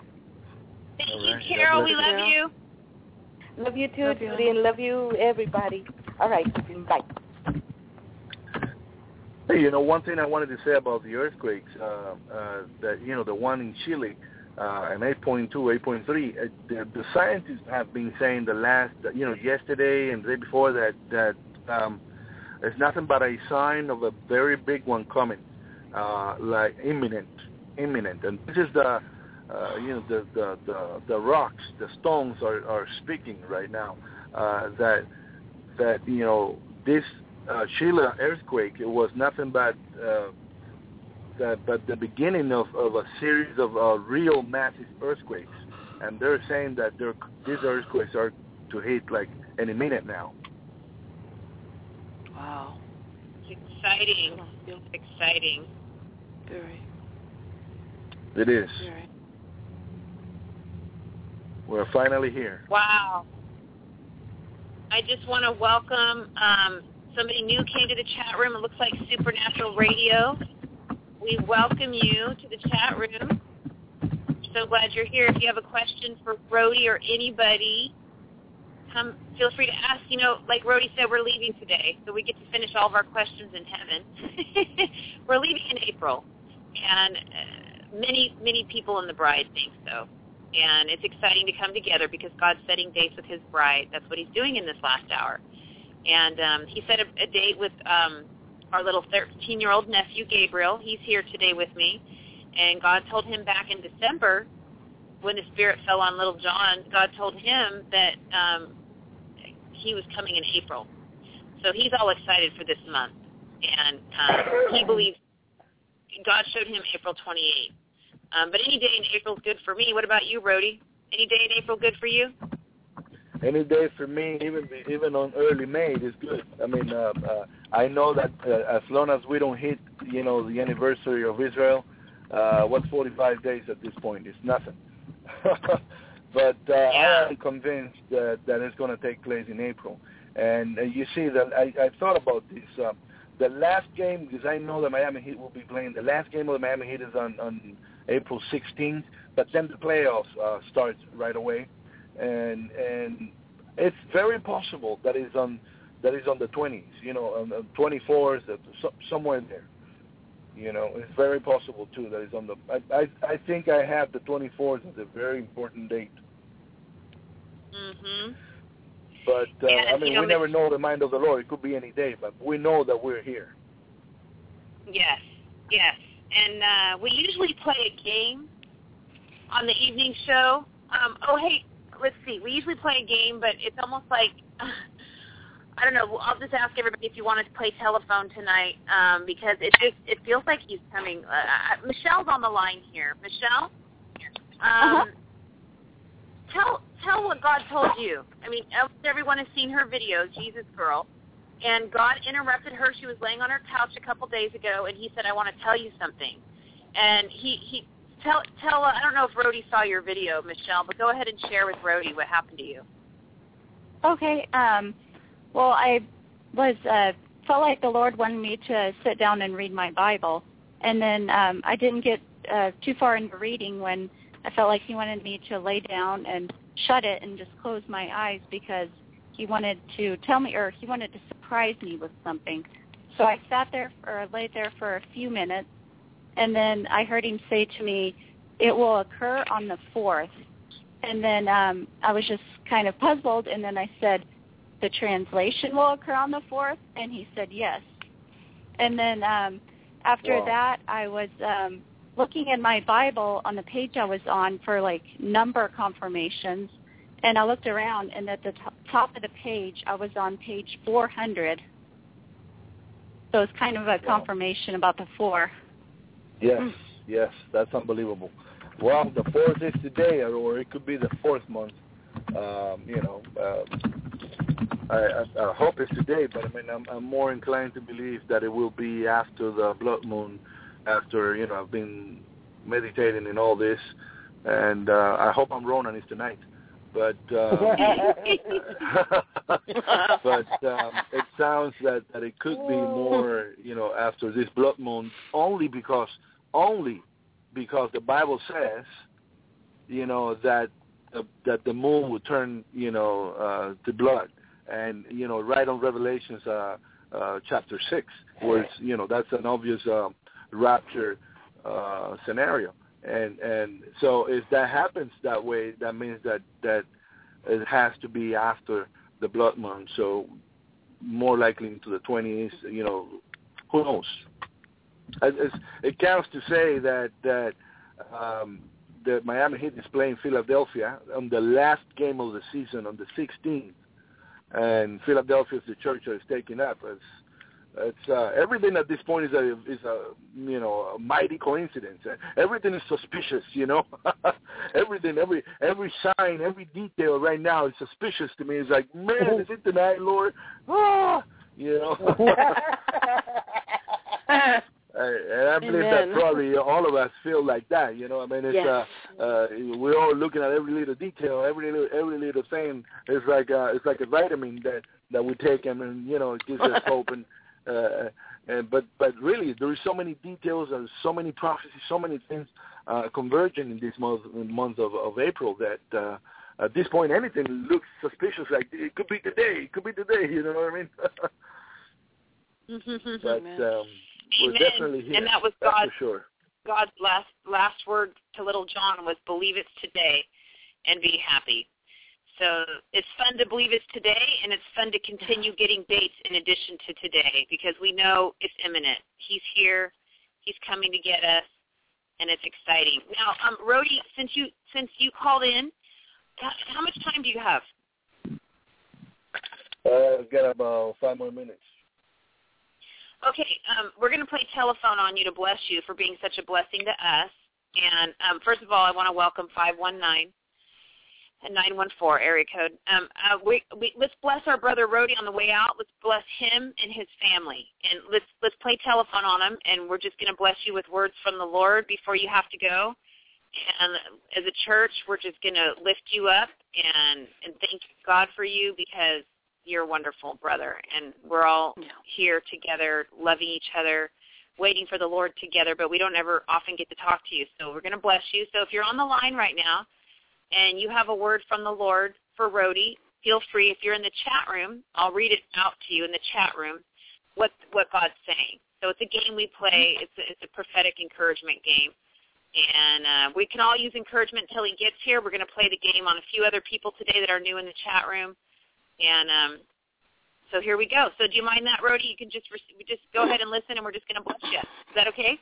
Thank All you, right. Carol. God We bless love you. you. Love you too, Love you. Judy, and love you, everybody. All right, bye. Hey, you know, one thing I wanted to say about the earthquakes, uh, uh, that, you know, the one in Chile, uh, an eight point two, eight point three, uh, the, the scientists have been saying the last, you know, yesterday and the day before that, that um, it's nothing but a sign of a very big one coming, uh, like imminent, imminent. And this is the, uh, you know, the, the, the, the rocks, the stones are, are speaking right now, uh, that, that, you know, this uh, Sheila earthquake, it was nothing but uh, the, but the beginning of, of a series of uh, real massive earthquakes. And they're saying that they're, these earthquakes are to hit like any minute now. Wow. It's exciting. It's exciting. Very. It is. Very. We're finally here. Wow. I just want to welcome um, somebody new came to the chat room. It looks like Supernatural Radio. We welcome you to the chat room. So glad you're here. If you have a question for Rhodey or anybody, come. Feel free to ask. You know, like Rhodey said, we're leaving today, so we get to finish all of our questions in heaven. We're leaving in April, and uh, many, many people in the bride think so. And it's exciting to come together because God's setting dates with his bride. That's what he's doing in this last hour. And um, he set a, a date with um, our little thirteen-year-old nephew, Gabriel. He's here today with me. And God told him back in December when the Spirit fell on little John, God told him that um, he was coming in April. So he's all excited for this month. And um, he believes God showed him April twenty-eighth. Um, but any day in April is good for me. What about you, Rhodey? Any day in April good for you? Any day for me, even even on early May, is good. I mean, uh, uh, I know that uh, as long as we don't hit, you know, the anniversary of Israel, uh, what's forty-five days at this point? It's nothing. But uh, yeah. I am convinced that, that it's going to take place in April. And uh, you see that I, I thought about this. Uh, the last game, because I know the Miami Heat will be playing, the last game of the Miami Heat is on, on April sixteenth, but then the playoffs uh, start right away. And and it's very possible that is on that is on the twenties, you know, on the twenty-fourth, somewhere there. You know, it's very possible too that is on the. I I, I think I have the twenty-fourth as a very important date. Mhm. But uh, and, I mean, you know, we never know the mind of the Lord. It could be any day, but we know that we're here. Yes, yes, and uh, we usually play a game on the evening show. Um, oh, hey. Let's see. We usually play a game, but it's almost like, I don't know, I'll just ask everybody if you wanted to play telephone tonight, um, because it just, it feels like he's coming. Uh, Michelle's on the line here. Michelle? Um, uh-huh. Tell tell what God told you. I mean, everyone has seen her video, Jesus Girl, and God interrupted her. She was laying on her couch a couple days ago, and he said, I want to tell you something. And he, he Tell, tell. Uh, I don't know if Rhodey saw your video, Michelle, but go ahead and share with Rhodey what happened to you. Okay. Um, well, I was uh, felt like the Lord wanted me to sit down and read my Bible, and then um, I didn't get uh, too far into reading when I felt like He wanted me to lay down and shut it and just close my eyes because He wanted to tell me, or He wanted to surprise me with something. So I sat there or laid there for a few minutes. And then I heard him say to me, it will occur on the fourth. And then um, I was just kind of puzzled. And then I said, the translation will occur on the fourth? And he said, yes. And then um, after wow. that, I was um, looking in my Bible on the page I was on for, like, number confirmations. And I looked around, and at the t- top of the page, I was on page four hundred. So it's kind of a wow. confirmation about the four. Yes, yes, that's unbelievable. Well, the fourth is today, or it could be the fourth month. Um, you know, uh, I, I, I hope it's today, but I mean, I'm, I'm more inclined to believe that it will be after the blood moon. After you know, I've been meditating in all this, and uh, I hope I'm wrong and it's tonight. But um, but um, it sounds that, that it could be more, you know, after this blood moon, only because only because the Bible says, you know, that uh, that the moon will turn, you know, uh, to blood, and you know, right on Revelations uh, uh, chapter six, where it's, you know, that's an obvious uh, rapture uh, scenario. And and so if that happens that way, that means that, that it has to be after the blood moon. So more likely into the twenties. You know, who knows? It's, it counts to say that that um, the Miami Heat is playing Philadelphia on the last game of the season on the sixteenth, and Philadelphia is the church that is taking up. It's, it's uh, everything at this point is a is a you know a mighty coincidence. Everything is suspicious, you know. everything, every every sign, every detail right now is suspicious to me. It's like, man, is it tonight, Lord? Ah, you know. And I believe Amen. that probably all of us feel like that, you know. I mean, it's yes. uh, uh, we're all looking at every little detail, every little every little thing. It's like uh, it's like a vitamin that that we take, and, and you know, it gives us hope. And uh, and but but really, there is so many details and so many prophecies, so many things uh, converging in this month month of, of April that uh, at this point anything looks suspicious. Like it could be today, it could be today. You know what I mean? but. Um, We're Amen. definitely here. And that was That's God's, for sure. God's last last word to little John was, believe it's today and be happy. So it's fun to believe it's today, and it's fun to continue getting dates in addition to today because we know it's imminent. He's here. He's coming to get us, and it's exciting. Now, um, Rhodey, since you since you called in, how, how much time do you have? Uh, I've got about five more minutes. Okay, um, we're going to play telephone on you to bless you for being such a blessing to us. And um, first of all, I want to welcome five one nine and nine one four area code. Um, uh, we, we, let's bless our brother Rhodey on the way out. Let's bless him and his family. And let's let's play telephone on him, and we're just going to bless you with words from the Lord before you have to go. And as a church, we're just going to lift you up and, and thank God for you because you're a wonderful brother, and we're all yeah. here together, loving each other, waiting for the Lord together, but we don't ever often get to talk to you, so we're going to bless you. So if you're on the line right now and you have a word from the Lord for Rhodey, feel free. If you're in the chat room, I'll read it out to you in the chat room what what God's saying. So it's a game we play. It's a, it's a prophetic encouragement game, and uh, we can all use encouragement until he gets here. We're going to play the game on a few other people today that are new in the chat room. And um, so here we go. So do you mind that, Rhodey? You can just re- just go ahead and listen, and we're just going to bless you. Is that okay?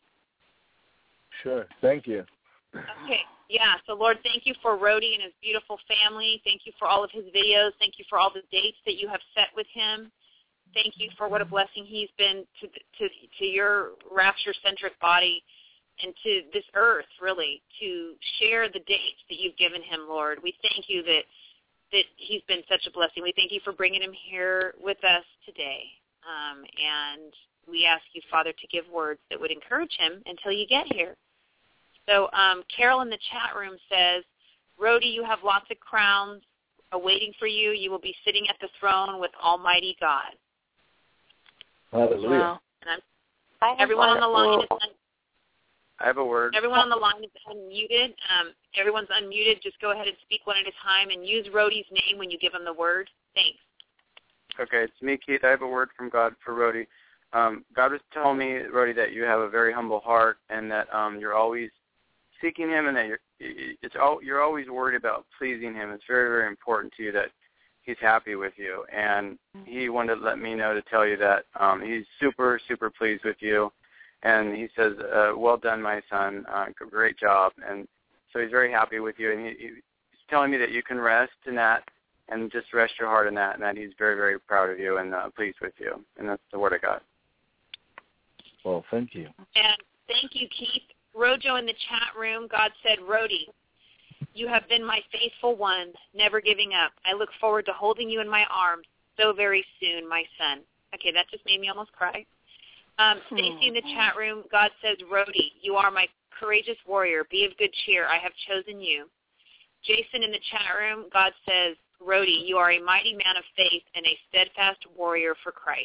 Sure. Thank you. Okay. Yeah. So, Lord, thank you for Rhodey and his beautiful family. Thank you for all of his videos. Thank you for all the dates that you have set with him. Thank you for what a blessing he's been to to, to your rapture-centric body and to this earth, really, to share the dates that you've given him, Lord. We thank you that that he's been such a blessing. We thank you for bringing him here with us today. Um, and we ask you, Father, to give words that would encourage him until you get here. So um, Carol in the chat room says, Rhodey, you have lots of crowns awaiting for you. You will be sitting at the throne with Almighty God. Hallelujah. Wow. And I'm, everyone on the line is un- I have a word. Everyone on the line is unmuted. Um, everyone's unmuted. Just go ahead and speak one at a time and use Rhodey's name when you give him the word. Thanks. Okay, it's me, Keith. I have a word from God for Rhodey. Um, God was telling me, Rhodey, that you have a very humble heart and that um, you're always seeking him and that you're it's all, you're always worried about pleasing him. It's very, very important to you that he's happy with you. And he wanted to let me know to tell you that um, he's super, super pleased with you. And he says, uh, well done, my son. Uh, great job. And so he's very happy with you. And he, he's telling me that you can rest in that and just rest your heart in that, and that he's very, very proud of you and uh, pleased with you. And that's the word I got. Well, thank you. And thank you, Keith. Rojo in the chat room, God said, Rhodey, you have been my faithful one, never giving up. I look forward to holding you in my arms so very soon, my son. Okay, that just made me almost cry. Um, Stacy in the chat room, God says, Rhodey, you are my courageous warrior. Be of good cheer. I have chosen you. Jason in the chat room, God says, Rhodey, you are a mighty man of faith and a steadfast warrior for Christ.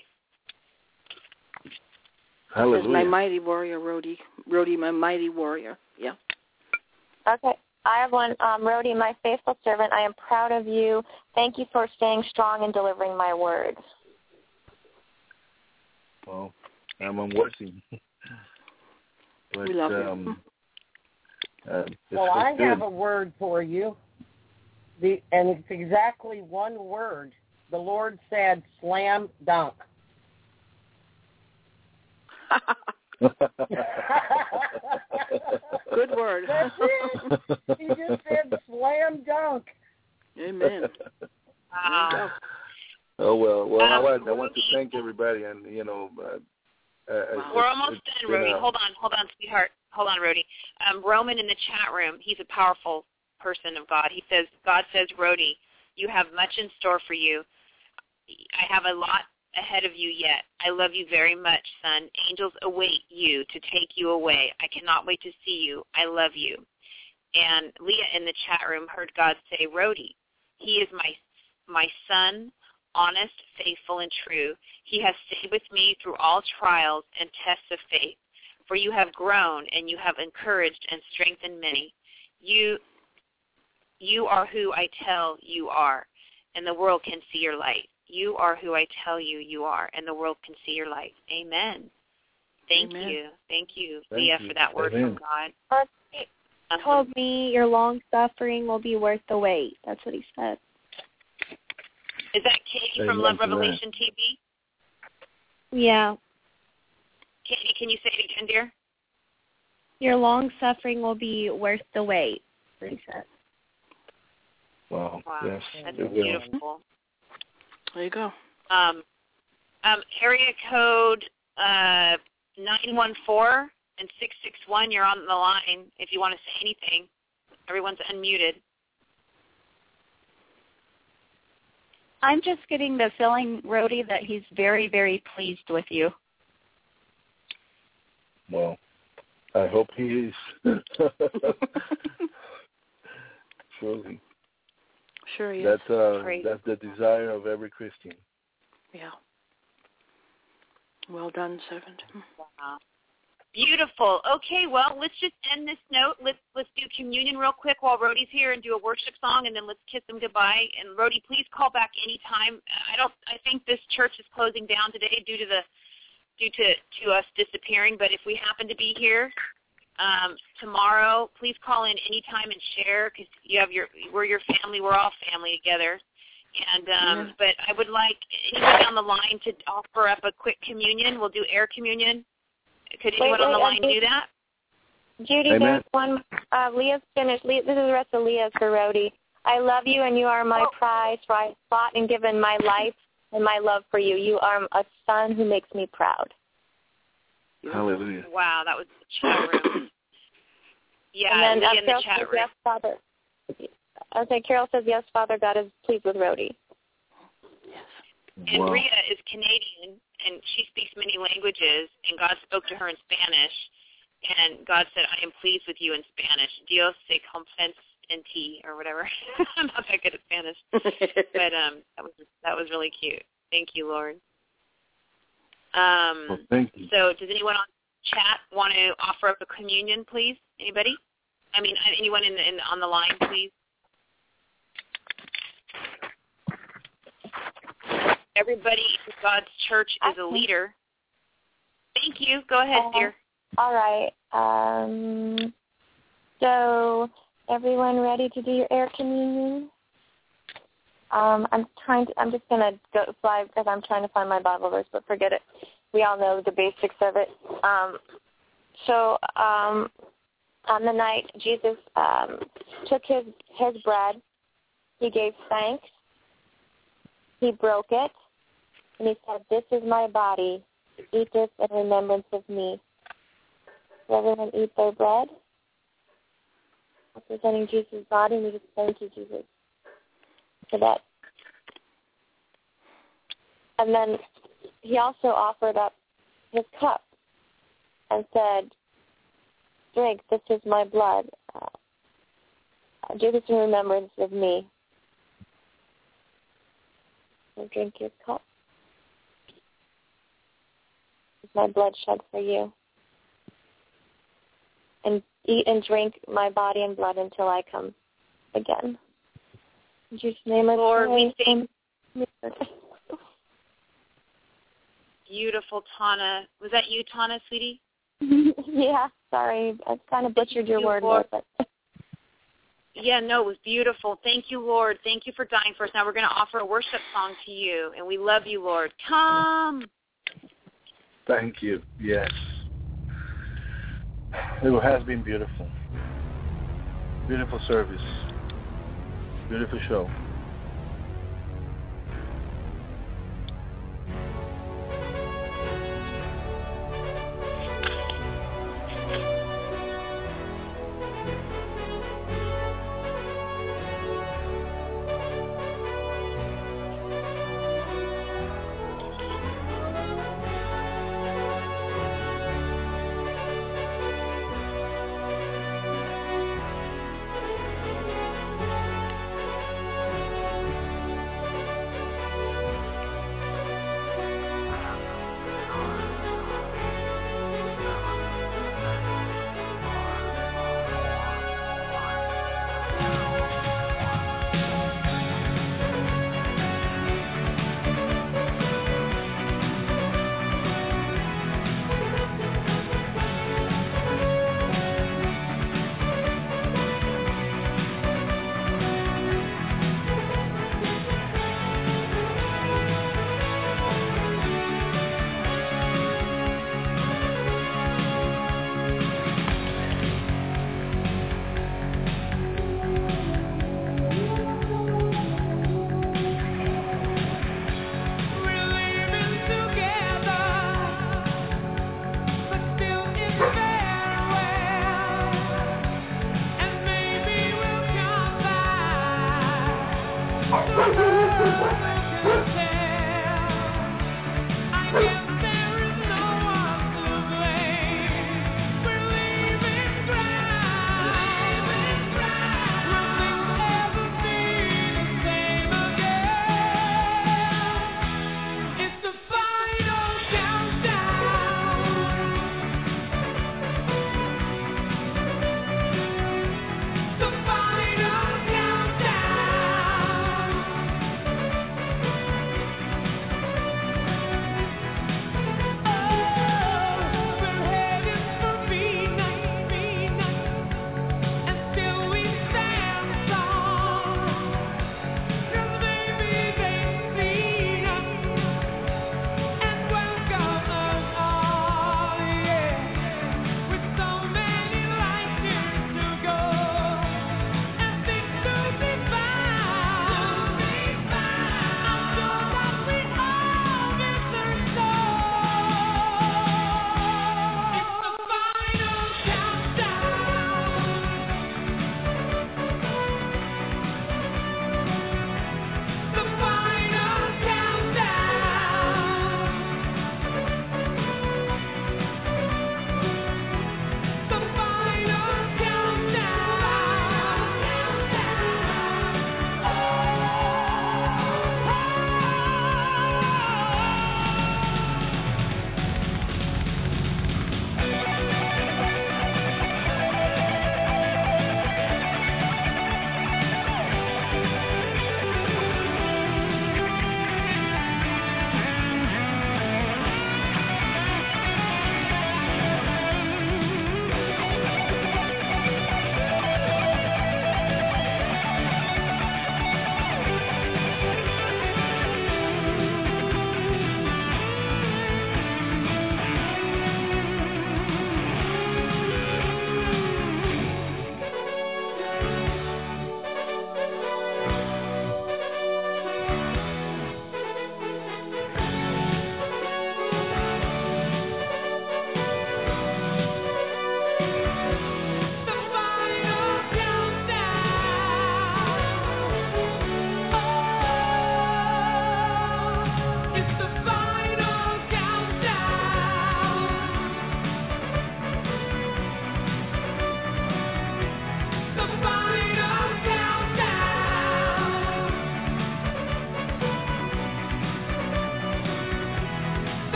Hallelujah. As my mighty warrior, Rhodey. Rhodey, my mighty warrior. Yeah. Okay. I have one. Um, Rhodey, my faithful servant, I am proud of you. Thank you for staying strong and delivering my word. Well, I'm unworthy. But, we love um, you. Uh, well, I good. have a word for you, the, and it's exactly one word. The Lord said, slam dunk. Good word. That's it. He just said slam dunk. Amen. Wow. Oh well, well, Um, I want I want to Rudy, thank everybody, and you know, uh, uh, we're it's, almost it's done, been Rody. a- Hold on, hold on, sweetheart. Hold on, Rody. Um, Roman in the chat room, he's a powerful person of God. He says, God says, Rody, you have much in store for you. I have a lot ahead of you yet. I love you very much, son. Angels await you to take you away. I cannot wait to see you. I love you. And Leah in the chat room heard God say, Rody, he is my my son, honest, faithful, and true. He has stayed with me through all trials and tests of faith. For you have grown, and you have encouraged and strengthened many. You, you are who I tell you are, and the world can see your light. You are who I tell you you are, and the world can see your light. Amen. Thank Amen. you. Thank you, Thank Leah, you. for that word Amen. from God. God Um, told me your long suffering will be worth the wait. That's what he said. Is that Katie from Amen Love to that. Revelation T V? Yeah. Katie, can you say it again, dear? Your long suffering will be worth the wait. That's what he said. Wow. Wow, Yes. that's it will. beautiful. There you go. Um, um, area code uh, nine one four and six six one, you're on the line if you want to say anything. Everyone's unmuted. I'm just getting the feeling, Rody, that he's very, very pleased with you. Well, I hope he is. Surely. Sure he is. That's uh, Praise. that's the desire of every Christian. Yeah. Well done, servant. Wow. Beautiful. Okay, well, let's just end this note. Let's let's do communion real quick while Rhody's here and do a worship song, and then let's kiss him goodbye. And Rhody, please call back anytime. I don't. I think this church is closing down today due to the due to to us disappearing. But if we happen to be here um, tomorrow, please call in anytime and share, because you have your we're your family. We're all family together. And um, Yeah. but I would like anybody on the line to offer up a quick communion. We'll do air communion. Could anyone wait, on the wait, line uh, do that? Judy, Amen. there's one. Uh, Leah's finished. Leah, this is the rest of Leah's for Rhody. I love you, and you are my Oh. prize, for I fought and given my life and my love for you. You are a son who makes me proud. Hallelujah. Wow, that was the chat room. Yeah, and then Leah uh, in the Carol chat says, room. yes, Father. Okay, Carol says, yes, Father, God is pleased with Rhody. And Wow. Rhea is Canadian, and she speaks many languages, and God spoke to her in Spanish, and God said, I am pleased with you in Spanish. Dios se complace en ti, or whatever. I'm not that good at Spanish. But um, that was that was really cute. Thank you, Lord. Um, Well, thank you. so does anyone on chat want to offer up a communion, please? Anybody? I mean, anyone in the, in, on the line, please? Everybody in God's church is a leader. Thank you. Go ahead, Uh, dear. All right. Um, so everyone ready to do your air communion? Um, I'm trying to. I'm just gonna go fly because I'm trying to find my Bible verse, but forget it. We all know the basics of it. Um, so um, on the night Jesus um, took his his bread, he gave thanks, he broke it, and he said, "This is my body. Eat this in remembrance of me." So everyone eat their bread, representing Jesus' body, and we just thank you, Jesus, for that. And then he also offered up his cup and said, "Drink, this is my blood. Uh, do this in remembrance of me." So drink your cup. It's my blood shed for you. And eat and drink my body and blood until I come again. In Jesus' name, I Lord, pray. we thank Amen. Beautiful, Tana. Was that you, Tana, sweetie? Yeah, sorry. I kind of butchered your you, word Lord. there, but Yeah, no, it was beautiful. Thank you, Lord. Thank you for dying for us. Now we're going to offer a worship song to you, and we love you, Lord. Come. Thank you. Yes. It has been beautiful. Beautiful service. Beautiful show.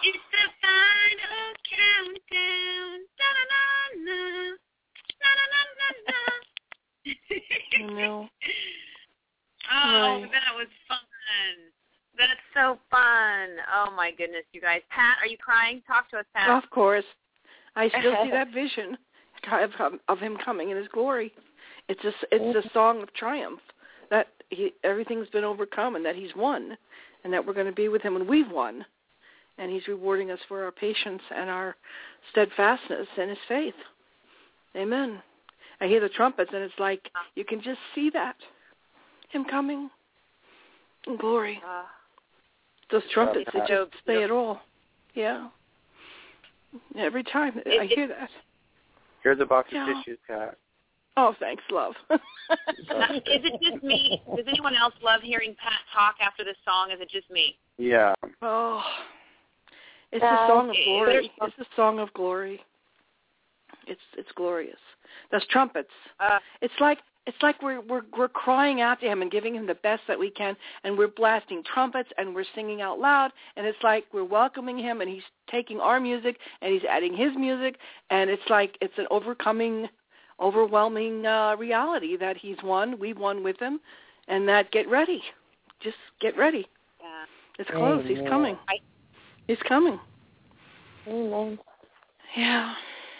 It's the final countdown. Da-na-na-na. Na-na-na-na-na. I know. Oh, Right. that was fun. That's so fun. Oh, my goodness, you guys. Pat, are you crying? Talk to us, Pat. Of course. I still see that vision of, of him coming in his glory. It's a, it's a song of triumph that he, everything's been overcome and that he's won and that we're going to be with him when we've won. And he's rewarding us for our patience and our steadfastness and his faith. Amen. I hear the trumpets, and it's like you can just see that, him coming in glory. Uh, Those trumpets, they so just say it all. Yeah. Every time it, I it, hear that. Here's a box yeah. of tissues, Pat. Oh, thanks, love. Is it just me? Does anyone else love hearing Pat talk after this song? Is it just me? Yeah. Oh, it's Uh, a song of glory. It's a song of glory. It's it's glorious. Those trumpets. Uh, it's like it's like we're we're we're crying out to him and giving him the best that we can, and we're blasting trumpets and we're singing out loud, and it's like we're welcoming him, and he's taking our music and he's adding his music, and it's like it's an overcoming, overwhelming uh, reality that he's won. We've won with him, and that get ready, just get ready. Yeah. It's close. Amen. He's coming. I, He's coming. Amen. Yeah.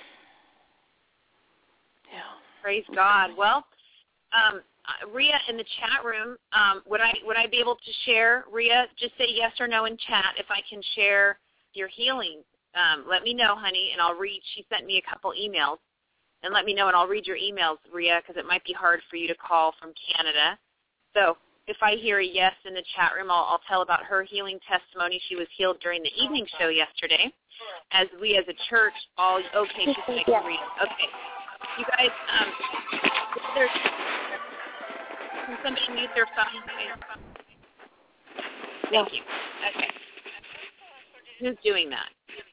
Yeah. Praise God. Well, um, uh, Rhea in the chat room, um, would I would I be able to share, Rhea, just say yes or no in chat if I can share your healing. Um, let me know, honey, and I'll read. She sent me a couple emails, and let me know, and I'll read your emails, Rhea, because it might be hard for you to call from Canada. So if I hear a yes in the chat room, I'll, I'll tell about her healing testimony. She was healed during the evening show yesterday, as we as a church all, okay, she said I can read. Okay. You guys, um, there's, can somebody mute their phone? Thank you. Okay. Who's doing that?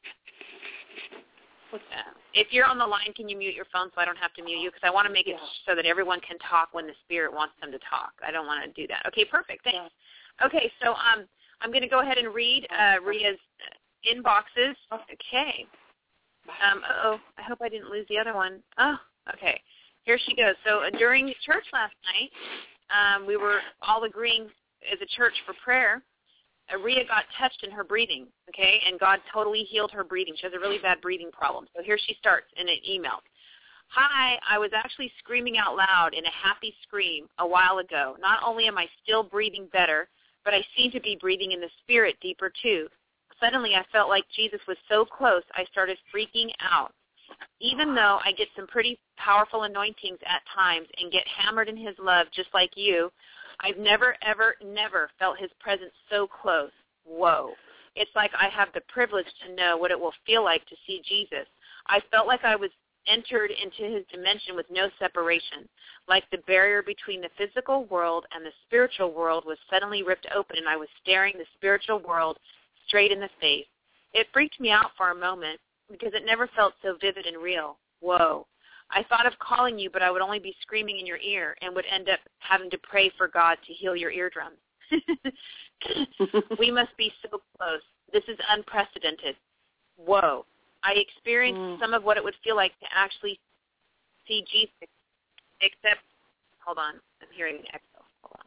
Uh, if you're on the line, can you mute your phone so I don't have to mute you? Because I want to make it so that everyone can talk when the Spirit wants them to talk. I don't want to do that. Okay, perfect. Thanks. Okay, so um, I'm going to go ahead and read uh, Rhea's inboxes. Okay. Um, uh-oh, I hope I didn't lose the other one. Oh, okay. Here she goes. So uh, during church last night, um, we were all agreeing as a church for prayer. Uh, Rhea got touched in her breathing, okay, and God totally healed her breathing. She has a really bad breathing problem. So here she starts in an email. Hi, I was actually screaming out loud in a happy scream a while ago. Not only am I still breathing better, but I seem to be breathing in the Spirit deeper too. Suddenly I felt like Jesus was so close, I started freaking out. Even though I get some pretty powerful anointings at times and get hammered in his love just like you, I've never, ever, never felt his presence so close. Whoa. It's like I have the privilege to know what it will feel like to see Jesus. I felt like I was entered into his dimension with no separation, like the barrier between the physical world and the spiritual world was suddenly ripped open, and I was staring the spiritual world straight in the face. It freaked me out for a moment because it never felt so vivid and real. Whoa. I thought of calling you, but I would only be screaming in your ear and would end up having to pray for God to heal your eardrums. We must be so close. This is unprecedented. Whoa. I experienced mm. some of what it would feel like to actually see Jesus, except, hold on, I'm hearing the echo. Hold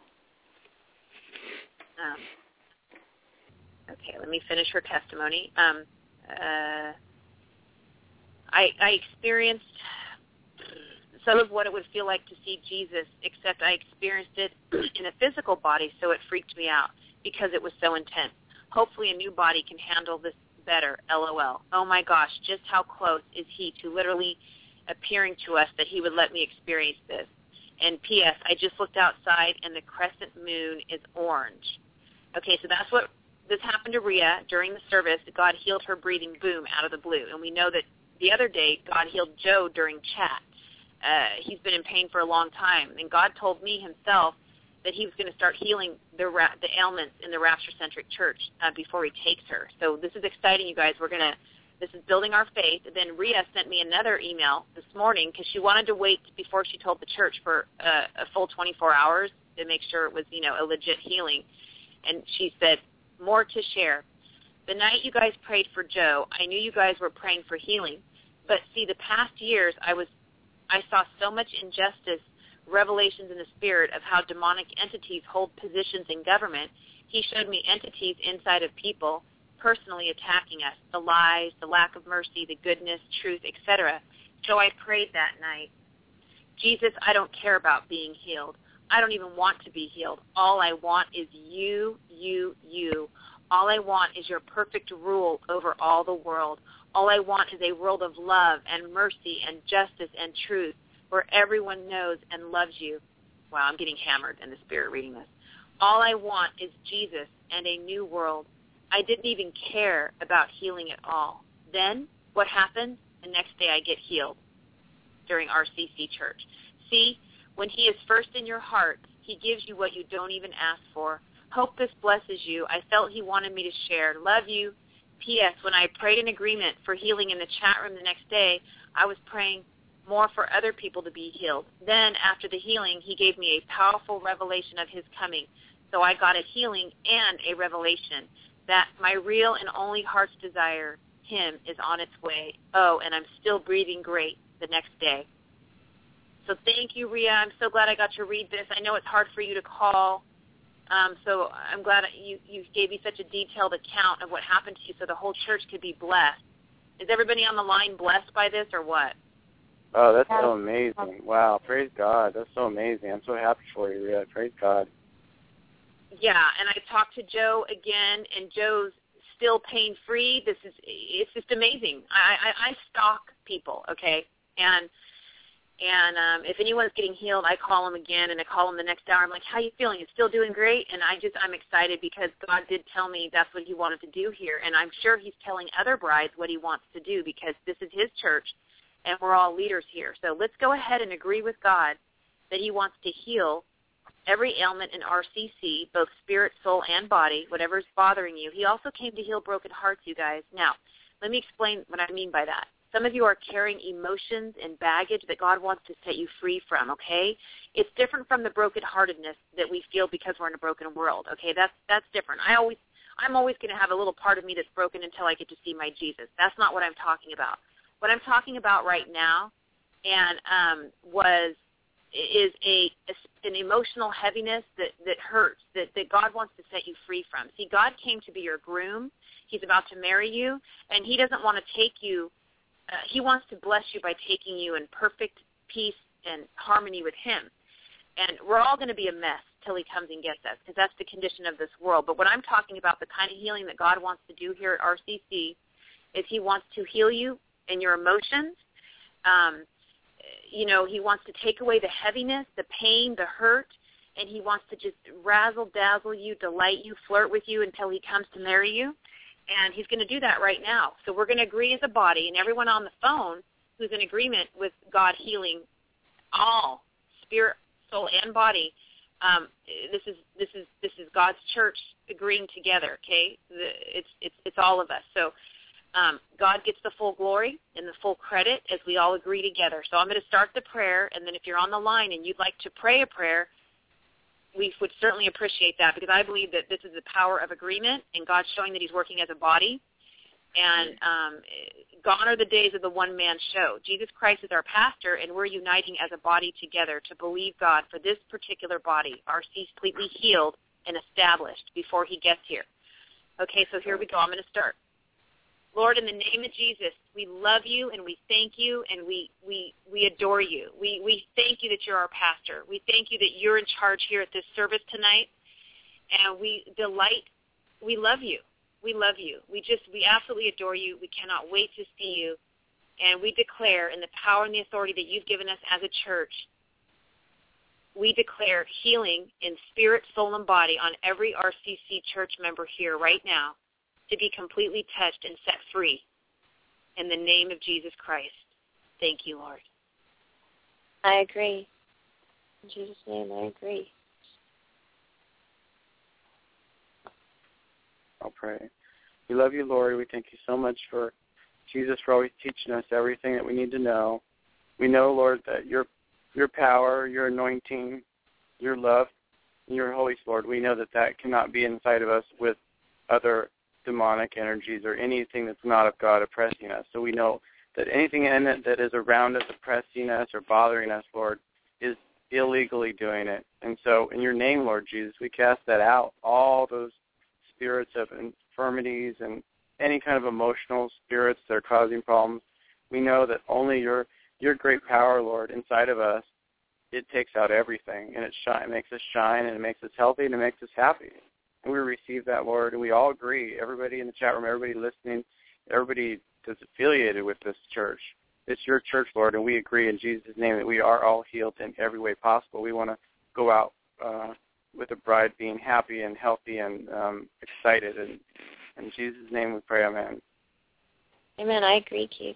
on. Um, okay, let me finish her testimony. Um, uh, I, I experienced some of what it would feel like to see Jesus, except I experienced it in a physical body, so it freaked me out because it was so intense. Hopefully a new body can handle this better, LOL. Oh, my gosh, just how close is he to literally appearing to us that he would let me experience this? And P S, I just looked outside, and the crescent moon is orange. Okay, so that's what this happened to Rhea during the service. God healed her breathing, boom, out of the blue. And we know that the other day, God healed Joe during chat. Uh, he's been in pain for a long time. And God told me himself that he was going to start healing the ra- the ailments in the Rapture-centric church uh, before he takes her. So this is exciting, you guys. We're going to, this is building our faith. Then Rhea sent me another email this morning because she wanted to wait before she told the church for uh, a full twenty-four hours to make sure it was, you know, a legit healing. And she said, more to share. The night you guys prayed for Joe, I knew you guys were praying for healing. But see, the past years, I was, I saw so much injustice, revelations in the spirit of how demonic entities hold positions in government. He showed me entities inside of people personally attacking us, the lies, the lack of mercy, the goodness, truth, et cetera. So I prayed that night, Jesus, I don't care about being healed. I don't even want to be healed. All I want is you, you, you. All I want is your perfect rule over all the world. All I want is a world of love and mercy and justice and truth where everyone knows and loves you. Wow, I'm getting hammered in the spirit reading this. All I want is Jesus and a new world. I didn't even care about healing at all. Then, what happened? The next day I get healed during R C C church. See, when he is first in your heart, he gives you what you don't even ask for. Hope this blesses you. I felt he wanted me to share. Love you. P S. When I prayed in agreement for healing in the chat room the next day, I was praying more for other people to be healed. Then, after the healing, he gave me a powerful revelation of his coming. So I got a healing and a revelation that my real and only heart's desire, him, is on its way. Oh, and I'm still breathing great the next day. So thank you, Rhea. I'm so glad I got to read this. I know it's hard for you to call. Um, so I'm glad you, you gave me such a detailed account of what happened to you so the whole church could be blessed. Is everybody on the line blessed by this or what? Oh, that's so amazing. Wow, praise God. That's so amazing. I'm so happy for you, Rhea. Praise God. Yeah, and I talked to Joe again, and Joe's still pain-free. This is, it's just amazing. I, I, I stalk people, okay? And And um, if anyone's getting healed, I call them again, and I call them the next hour. I'm like, how you feeling? You still doing great? And I just, I'm excited because God did tell me that's what he wanted to do here. And I'm sure he's telling other brides what he wants to do because this is his church, and we're all leaders here. So let's go ahead and agree with God that he wants to heal every ailment in R C C, both spirit, soul, and body, whatever's bothering you. He also came to heal broken hearts, you guys. Now, let me explain what I mean by that. Some of you are carrying emotions and baggage that God wants to set you free from, okay? It's different from the brokenheartedness that we feel because we're in a broken world, okay? That's that's different. I always, I'm always going to have a little part of me that's broken until I get to see my Jesus. That's not what I'm talking about. What I'm talking about right now and um, was is a, a an emotional heaviness that, that hurts, that, that God wants to set you free from. See, God came to be your groom. He's about to marry you, and he doesn't want to take you Uh, he wants to bless you by taking you in perfect peace and harmony with him. And we're all going to be a mess till he comes and gets us because that's the condition of this world. But what I'm talking about, the kind of healing that God wants to do here at R C C, is he wants to heal you in your emotions. Um, you know, he wants to take away the heaviness, the pain, the hurt, and he wants to just razzle-dazzle you, delight you, flirt with you until he comes to marry you. And he's going to do that right now. So we're going to agree as a body, and everyone on the phone who's in agreement with God healing all, spirit, soul, and body. Um, this is this is this is God's church agreeing together. Okay, the, it's it's it's all of us. So um, God gets the full glory and the full credit as we all agree together. So I'm going to start the prayer, and then if you're on the line and you'd like to pray a prayer, we would certainly appreciate that because I believe that this is the power of agreement and God's showing that he's working as a body. And um, gone are the days of the one-man show. Jesus Christ is our pastor, and we're uniting as a body together to believe God for this particular body, R C completely healed and established before he gets here. Okay, so here we go. I'm going to start. Lord, in the name of Jesus, we love you and we thank you and we, we, we adore you. We, we thank you that you're our pastor. We thank you that you're in charge here at this service tonight, and we delight, we love you. We love you. We just, we absolutely adore you. We cannot wait to see you, and we declare in the power and the authority that you've given us as a church, we declare healing in spirit, soul, and body on every R C C church member here right now, to be completely touched and set free in the name of Jesus Christ. Thank you, Lord. I agree. In Jesus' name, I agree. I'll pray. We love you, Lord. We thank you so much for Jesus, for always teaching us everything that we need to know. We know, Lord, that your your power, your anointing, your love, and your Holy Lord, we know that that cannot be inside of us with other demonic energies or anything that's not of God oppressing us. So we know that anything in it that is around us oppressing us or bothering us, Lord, is illegally doing it. And so in your name, Lord Jesus, we cast that out, all those spirits of infirmities and any kind of emotional spirits that are causing problems. We know that only your your great power, Lord, inside of us, it takes out everything, and it, shine, it makes us shine, and it makes us healthy, and it makes us happy. And we receive that, Lord, and we all agree, everybody in the chat room, everybody listening, everybody that's affiliated with this church. It's your church, Lord, and we agree in Jesus' name that we are all healed in every way possible. We want to go out uh, with the bride being happy and healthy and um, excited. And in Jesus' name we pray, amen. Amen. I agree, Keith.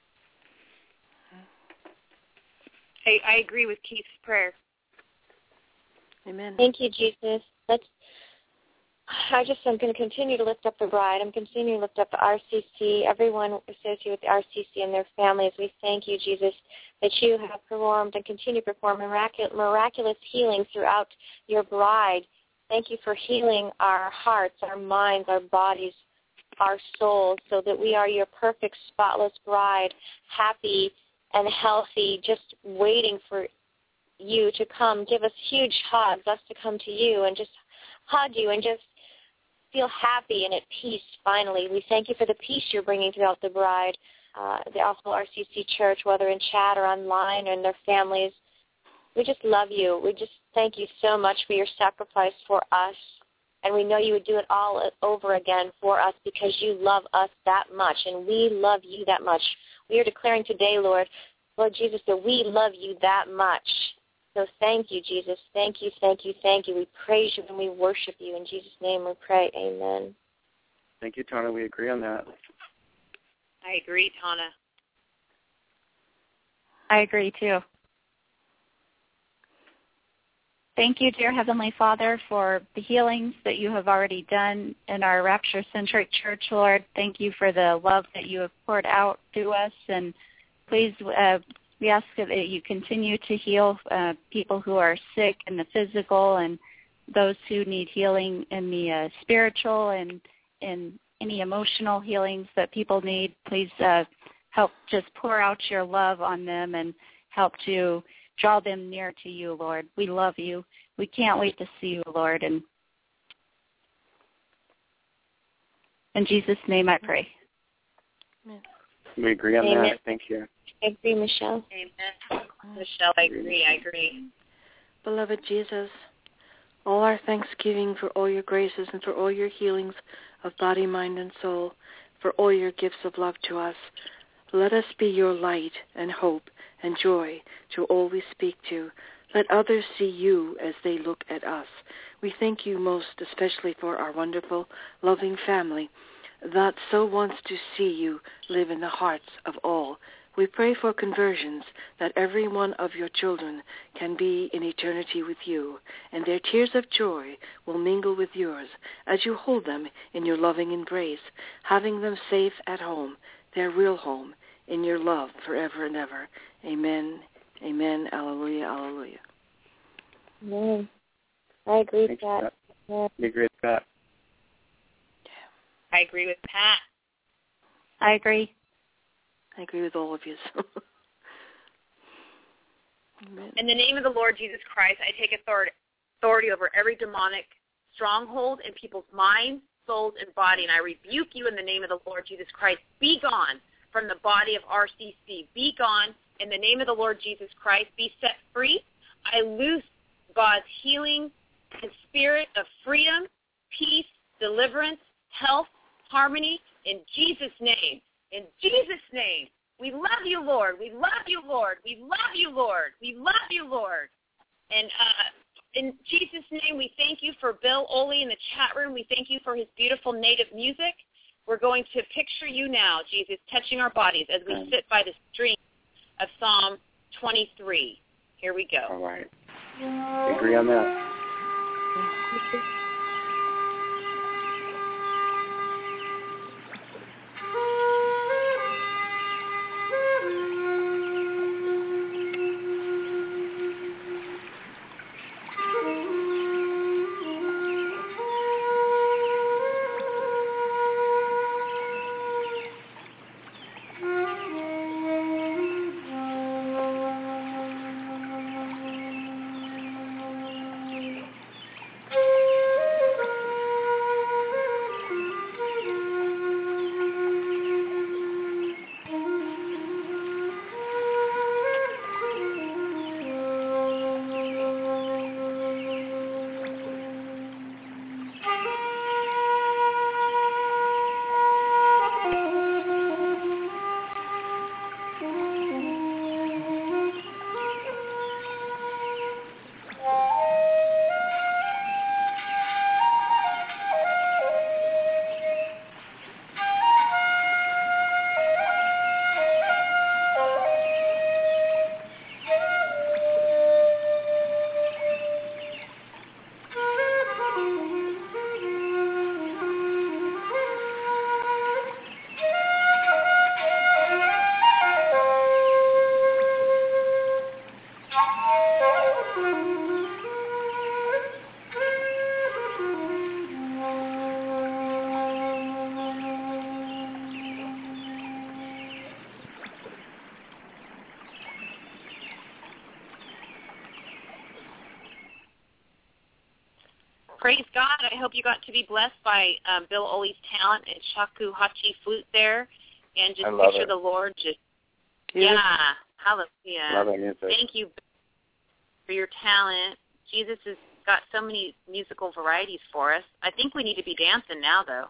I, I agree with Keith's prayer. Amen. Thank you, Jesus. Let's. I just am going to continue to lift up the bride. I'm continuing to lift up the R C C, everyone associated with the R C C and their families. We thank you, Jesus, that you have performed and continue to perform miraculous, miraculous healing throughout your bride. Thank you for healing our hearts, our minds, our bodies, our souls, so that we are your perfect, spotless bride, happy and healthy, just waiting for you to come. Give us huge hugs, us to come to you and just hug you and just feel happy and at peace finally. We thank you for the peace you're bringing throughout the bride, uh, the Oswald R C C Church, whether in chat or online, and their families. We just love you. We just thank you so much for your sacrifice for us. And we know you would do it all over again for us because you love us that much, and we love you that much. We are declaring today, Lord, Lord Jesus, that we love you that much. So thank you, Jesus. Thank you, thank you, thank you. We praise you and we worship you. In Jesus' name we pray. Amen. Thank you, Tana. We agree on that. I agree, Tana. I agree, too. Thank you, dear Heavenly Father, for the healings that you have already done in our Rapture-centric church, Lord. Thank you for the love that you have poured out to us. And please, uh, we ask that you continue to heal uh, people who are sick in the physical and those who need healing in the uh, spiritual and in any emotional healings that people need. Please uh, help just pour out your love on them and help to draw them near to you, Lord. We love you. We can't wait to see you, Lord. And in Jesus' name I pray. Amen. We agree on Amen. that. Thank you. I agree, Michelle. Amen. Michelle, I agree. I agree. Beloved Jesus, all our thanksgiving for all your graces and for all your healings of body, mind, and soul, for all your gifts of love to us. Let us be your light and hope and joy to all we speak to. Let others see you as they look at us. We thank you most especially for our wonderful, loving family that so wants to see you live in the hearts of all. We pray for conversions, that every one of your children can be in eternity with you, and their tears of joy will mingle with yours as you hold them in your loving embrace, having them safe at home, their real home, in your love forever and ever. Amen. Amen. Alleluia. Alleluia. Amen. I agree with Thanks, that. Pat. We agree with that. I agree with Pat. I agree. I agree with all of you. Amen. In the name of the Lord Jesus Christ, I take authority, authority over every demonic stronghold in people's minds, souls, and body, and I rebuke you in the name of the Lord Jesus Christ. Be gone from the body of R C C. Be gone in the name of the Lord Jesus Christ. Be set free. I loose God's healing and spirit of freedom, peace, deliverance, health, harmony, in Jesus' name. In Jesus' name. We love you, Lord. We love you, Lord. We love you, Lord. We love you, Lord. And uh, in Jesus' name, we thank you for Bill Oley in the chat room. We thank you for his beautiful native music. We're going to picture you now, Jesus, touching our bodies as we sit by the stream of Psalm twenty-three. Here we go. All right. We agree on that. praise God. I hope you got to be blessed by um, Bill Oli's talent and shakuhachi flute there, and just I love picture it. the Lord just, Yeah. yeah, hallelujah. Love that music. Thank you for your talent. Jesus has got so many musical varieties for us. I think we need to be dancing now, though.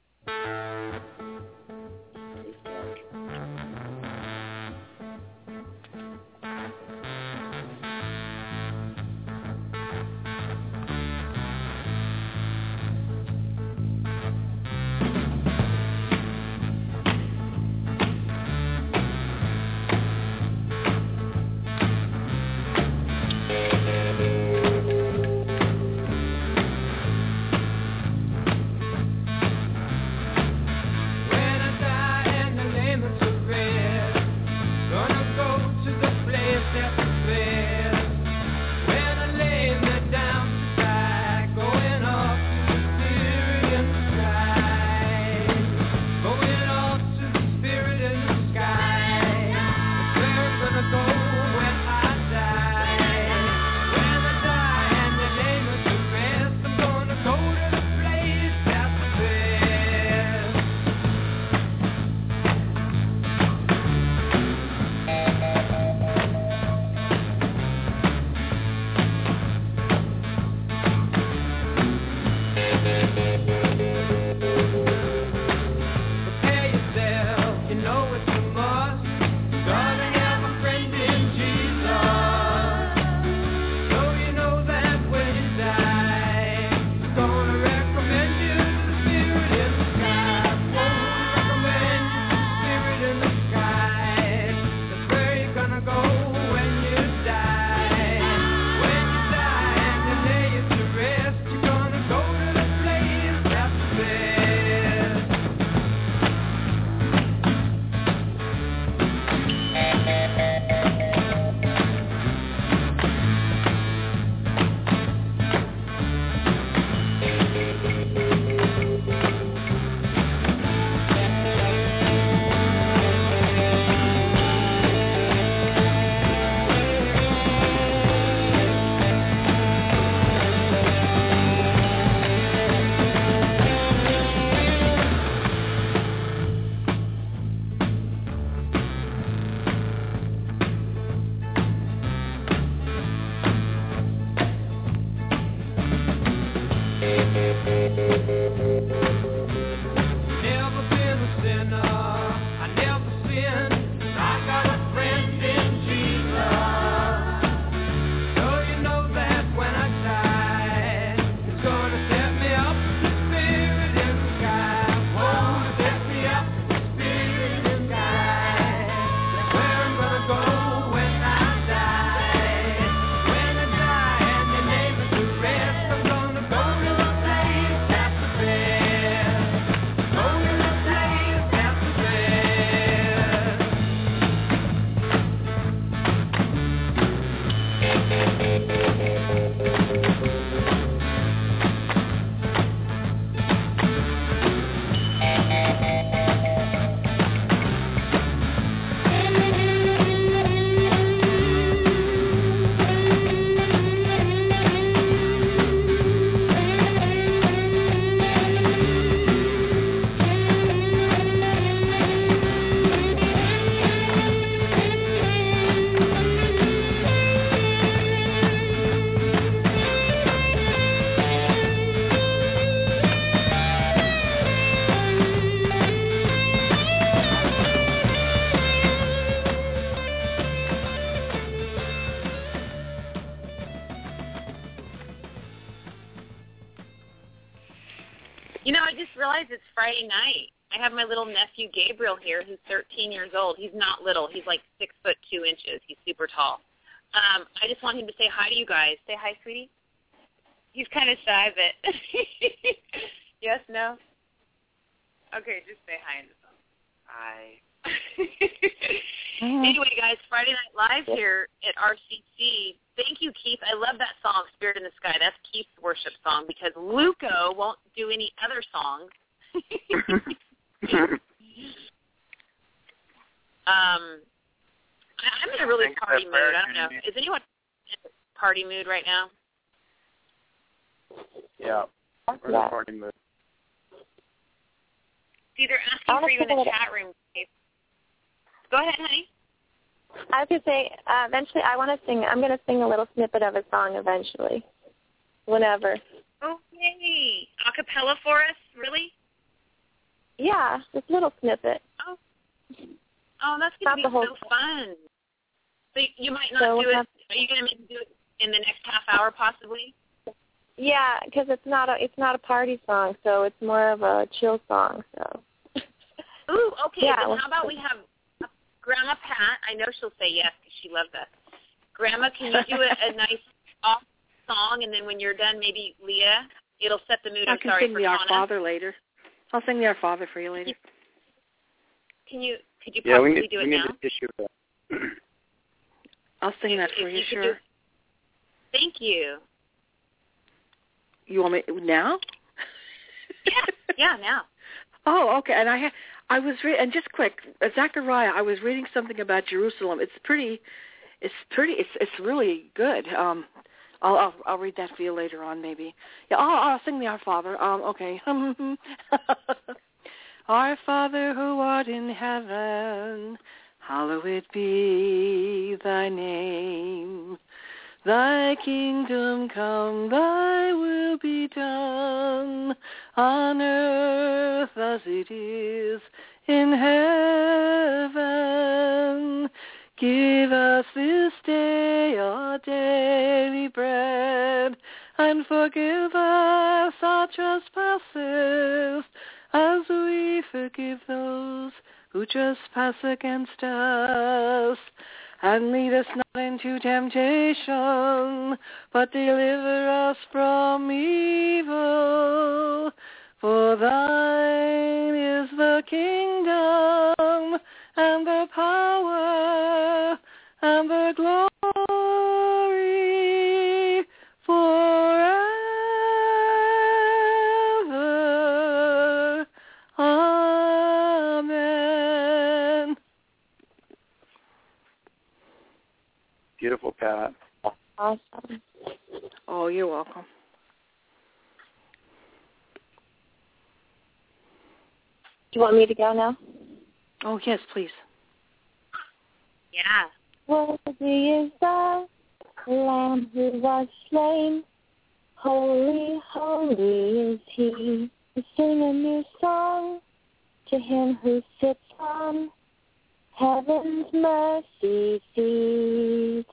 You know, I just realized it's Friday night. I have my little nephew Gabriel here, who's thirteen years old. He's not little. He's like six foot two inches. He's super tall. Um, I just want him to say hi to you guys. Say hi, sweetie. He's kind of shy, but yes, no. Okay, just say hi in the phone. Hi. Anyway, guys, Friday Night Live here at R C C. Thank you, Keith. I love that song, Spirit in the Sky. That's Keith's worship song because Luco won't do any other songs. um, I'm in a really party mood. I don't know. Is anyone in a party mood right now? Yeah. We're in Yeah. a party mood. See, they're asking for you in the chat room. Dave. Go ahead, honey. I was going to say, uh, eventually I want to sing, I'm going to sing a little snippet of a song eventually, whenever. Oh, yay. A cappella for us? Really? Yeah, just a little snippet. Oh, oh that's going to be so thing. fun. So you might not so do it. Are you going to maybe do it in the next half hour possibly? Yeah, because it's not a it's not a party song, so it's more of a chill song. So. Ooh, okay. Yeah, Then how about we have Grandma Pat? I know she'll say yes because she loves that. Grandma, can you do a, a nice off song, and then when you're done, maybe Leah, it'll set the mood. I I'm can sorry sing for the Our Donna. Father later. I'll sing the Our Father for you later. Can you could you possibly yeah, we need, do it we need now? to issue that. I'll sing if, that for if you, you sure. Do, thank you. You want me now? Yeah, yeah, now. Oh, okay. And I ha- I was re- and just quick, uh, Zechariah. I was reading something about Jerusalem. It's pretty. It's pretty. It's it's really good. Um, I'll I'll, I'll read that for you later on, maybe. Yeah, I'll, I'll sing the Our Father. Um, okay. Our Father who art in heaven, hallowed be thy name. Thy kingdom come, thy will be done, on earth as it is in heaven. Give us this day our daily bread, and forgive us our trespasses, as we forgive those who trespass against us. And lead us not into temptation, but deliver us from evil. For thine is the kingdom, and the power, and the glory, forever. Amen. Beautiful, Pat. Awesome. Oh, you're welcome. Do you want me to go now? Oh, yes, please. Yeah. Worthy is the Lamb who was slain. Holy, holy is he. We sing a new song to him who sits on heaven's mercy seat.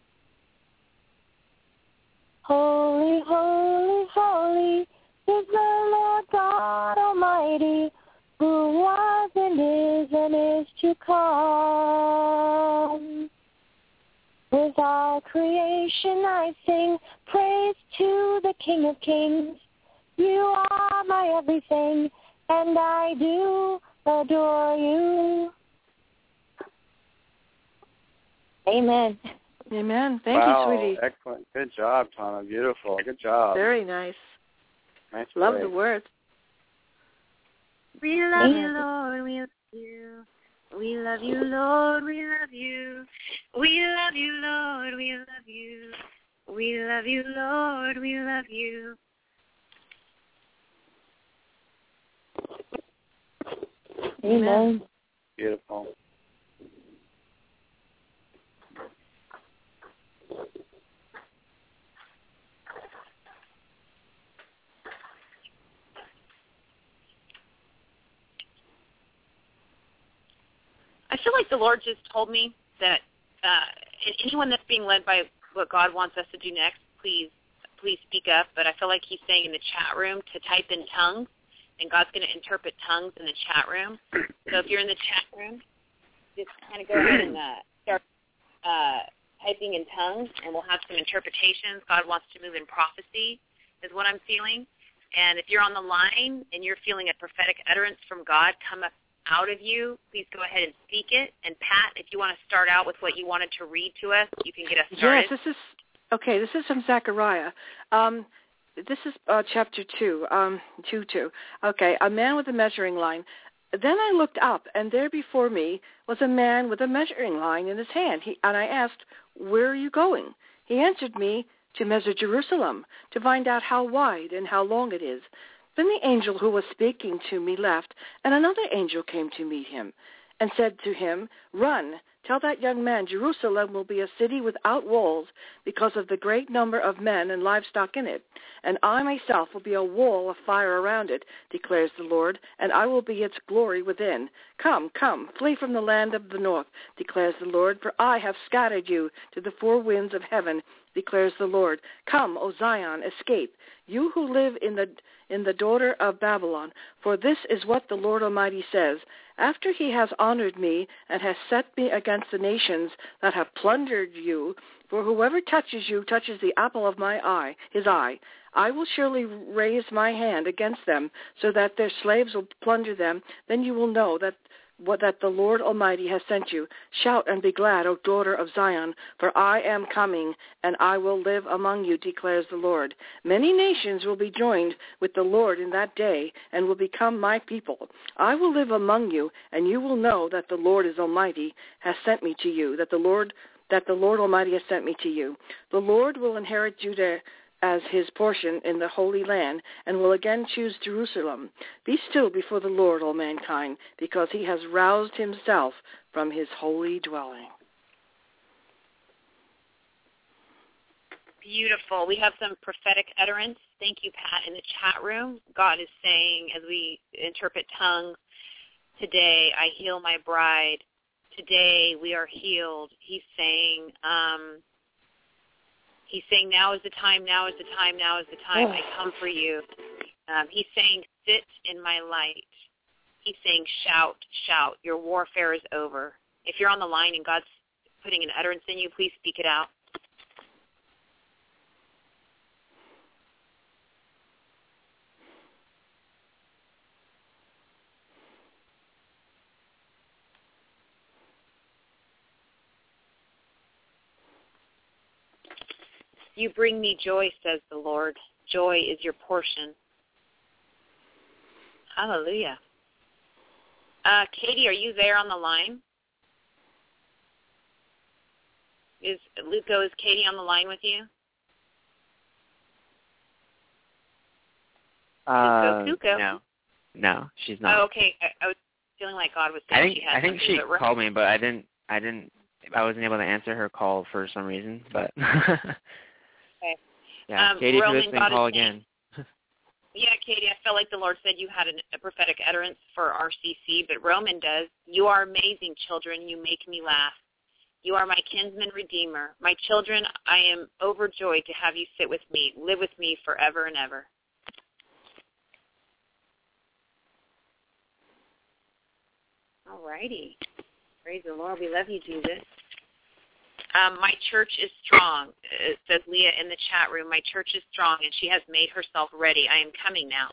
Holy, holy, holy is the Lord God Almighty, who was and is and is to come. With all creation I sing praise to the King of Kings. You are my everything, and I do adore you. Amen. Amen. Thank wow, you, sweetie. Excellent. Good job, Tana. Beautiful. Good job. Very nice. Nice Love play. the words. We love you, Lord. We love you. We love you, Lord. We love you. We love you, Lord. We love you. We love you, Lord. We love you. Amen. Beautiful. I feel like the Lord just told me that uh, anyone that's being led by what God wants us to do next, please, please speak up. But I feel like He's saying in the chat room to type in tongues, and God's going to interpret tongues in the chat room. So if you're in the chat room, just kind of go ahead and uh, start uh, typing in tongues, and we'll have some interpretations. God wants to move in prophecy, is what I'm feeling. And if you're on the line and you're feeling a prophetic utterance from God come up out of you, please go ahead and speak it. And Pat, if you want to start out with what you wanted to read to us, you can get us started. Yes, this is, okay, this is from Zechariah. Um, this is uh, chapter two, um, two, two. Okay, a man with a measuring line. Then I looked up, and there before me was a man with a measuring line in his hand. He, and I asked, where are you going? He answered me, to measure Jerusalem, to find out how wide and how long it is. Then the angel who was speaking to me left, and another angel came to meet him, and said to him, Run, tell that young man, Jerusalem will be a city without walls because of the great number of men and livestock in it. And I myself will be a wall of fire around it, declares the Lord, and I will be its glory within. Come, come, flee from the land of the north, declares the Lord, for I have scattered you to the four winds of heaven, declares the Lord. Come, O Zion, escape, you who live in the in the daughter of Babylon, for this is what the Lord Almighty says. After he has honored me and has set me against the nations that have plundered you, for whoever touches you touches the apple of my eye, his eye, I will surely raise my hand against them, so that their slaves will plunder them. Then you will know that what that the Lord Almighty has sent you. Shout and be glad, O daughter of Zion, for I am coming, and I will live among you, declares the Lord. Many nations will be joined with the Lord in that day, and will become my people. I will live among you, and you will know that the Lord is Almighty, has sent me to you, that the Lord that the Lord Almighty has sent me to you. The Lord will inherit Judah as his portion in the Holy Land, and will again choose Jerusalem. Be still before the Lord, all mankind, because he has roused himself from his holy dwelling. Beautiful. We have some prophetic utterance. Thank you, Pat, in the chat room. God is saying, as we interpret tongues, today I heal my bride. Today we are healed. He's saying, um, He's saying, now is the time, now is the time, now is the time, I come for you. Um, he's saying, sit in my light. He's saying, shout, shout, your warfare is over. If you're on the line and God's putting an utterance in you, please speak it out. You bring me joy, says the Lord. Joy is your portion. Hallelujah. Uh, Katie, are you there on the line? Is Luco, is Katie on the line with you? Uh, Luco, no, no, she's not. Oh, okay. I, I was feeling like God was saying I think she had I think she but called me, but I didn't. I didn't. I wasn't able to answer her call for some reason. But okay. yeah, Um, Katie, Roman, if you're listening, God call is saying, again. Yeah, Katie, I felt like the Lord said you had an, a prophetic utterance for R C C, but Roman does. You are amazing, children. You make me laugh. You are my kinsman redeemer. My children, I am overjoyed to have you sit with me, live with me forever and ever. All righty. Praise the Lord. We love you, Jesus. Um, my church is strong, it says Leah in the chat room. My church is strong, and she has made herself ready. I am coming now.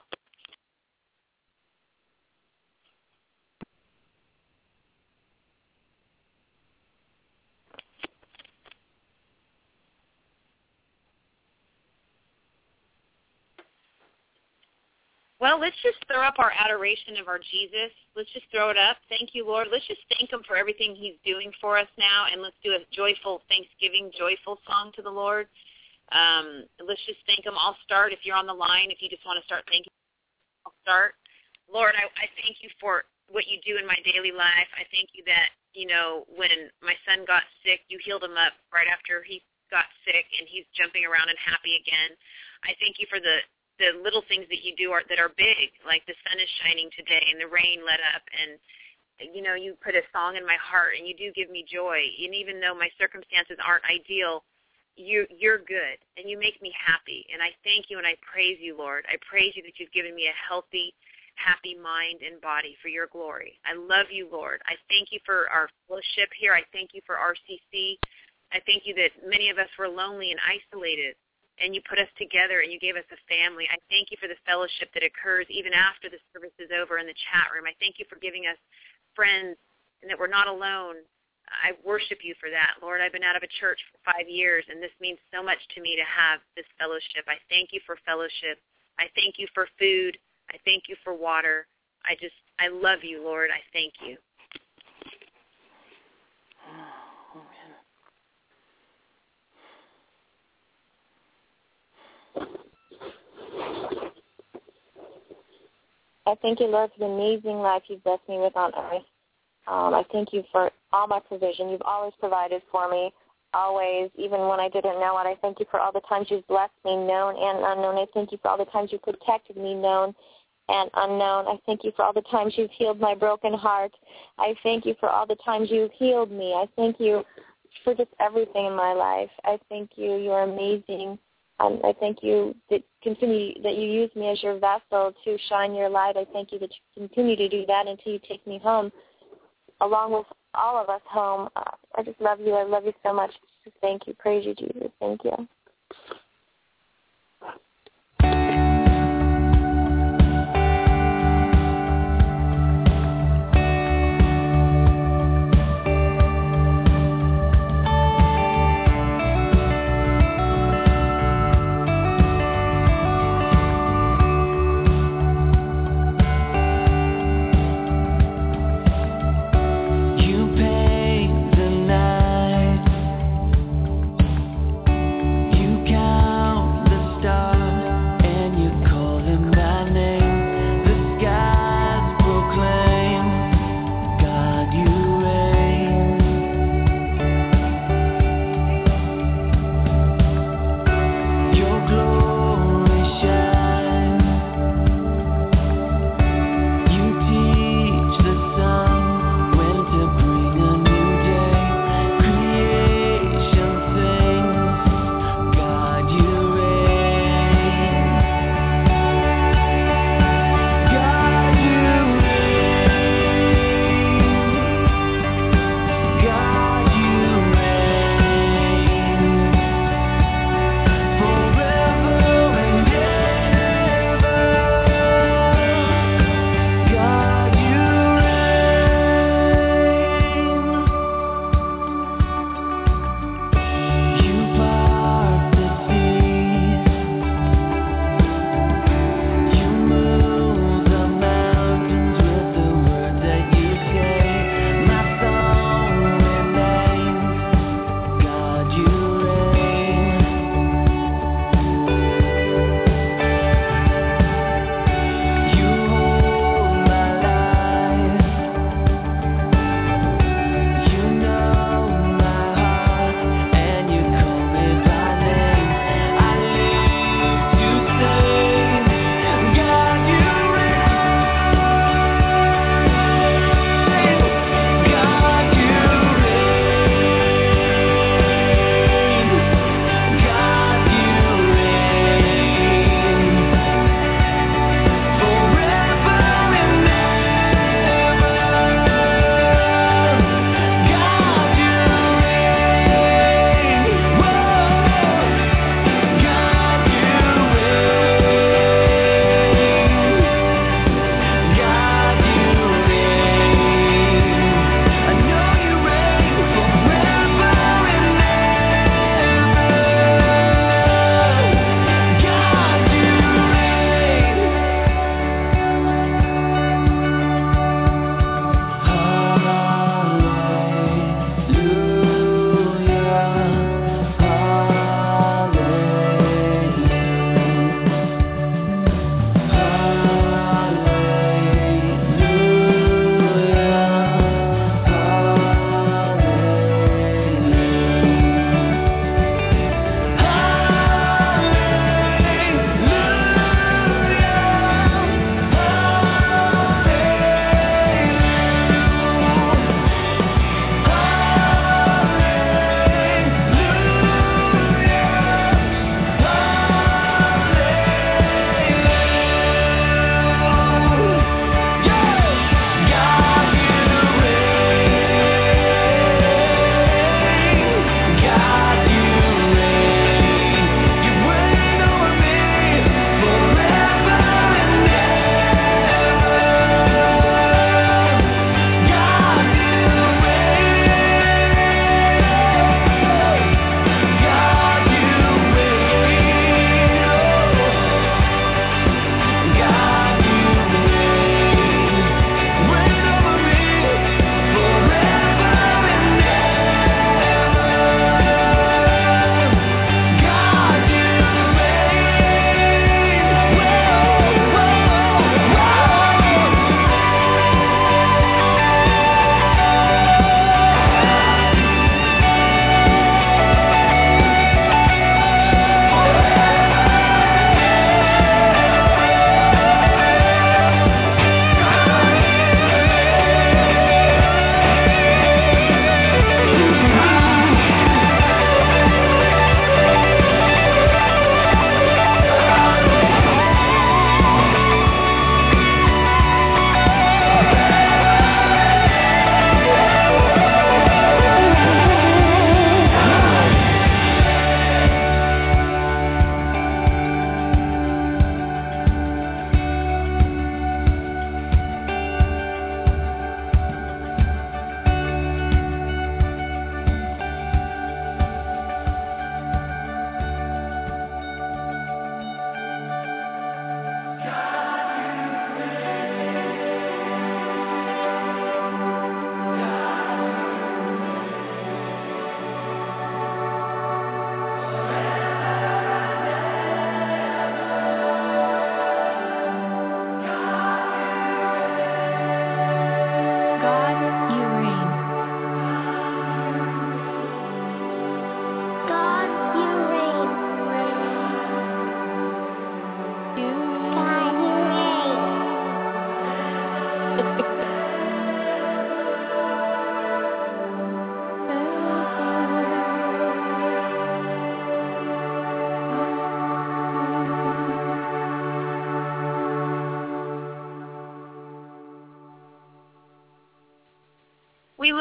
Well, let's just throw up our adoration of our Jesus. Let's just throw it up. Thank you, Lord. Let's just thank him for everything he's doing for us now, and let's do a joyful Thanksgiving, joyful song to the Lord. Um, let's just thank him. I'll start if you're on the line. If you just want to start thanking, I'll start. Lord, I, I thank you for what you do in my daily life. I thank you that, you know, when my son got sick, you healed him up right after he got sick, and he's jumping around and happy again. I thank you for the the little things that you do are that are big, like the sun is shining today and the rain let up, and, you know, you put a song in my heart, and you do give me joy. And even though my circumstances aren't ideal, you, you're good, and you make me happy. And I thank you and I praise you, Lord. I praise you that you've given me a healthy, happy mind and body for your glory. I love you, Lord. I thank you for our fellowship here. I thank you for R C C. I thank you that many of us were lonely and isolated, and you put us together, and you gave us a family. I thank you for the fellowship that occurs even after the service is over in the chat room. I thank you for giving us friends and that we're not alone. I worship you for that, Lord. I've been out of a church for five years, and this means so much to me to have this fellowship. I thank you for fellowship. I thank you for food. I thank you for water. I just, I love you, Lord. I thank you. I thank you, Lord, for the amazing life you've blessed me with on earth. Um, I thank you for all my provision. You've always provided for me, always, even when I didn't know it. I thank you for all the times you've blessed me, known and unknown. I thank you for all the times you protected me, known and unknown. I thank you for all the times you've healed my broken heart. I thank you for all the times you've healed me. I thank you for just everything in my life. I thank you. You're amazing. Um, I thank you that continue that you use me as your vessel to shine your light. I thank you that you continue to do that until you take me home, along with all of us home. Uh, I just love you. I love you so much. Just thank you. Praise you, Jesus. Thank you. You got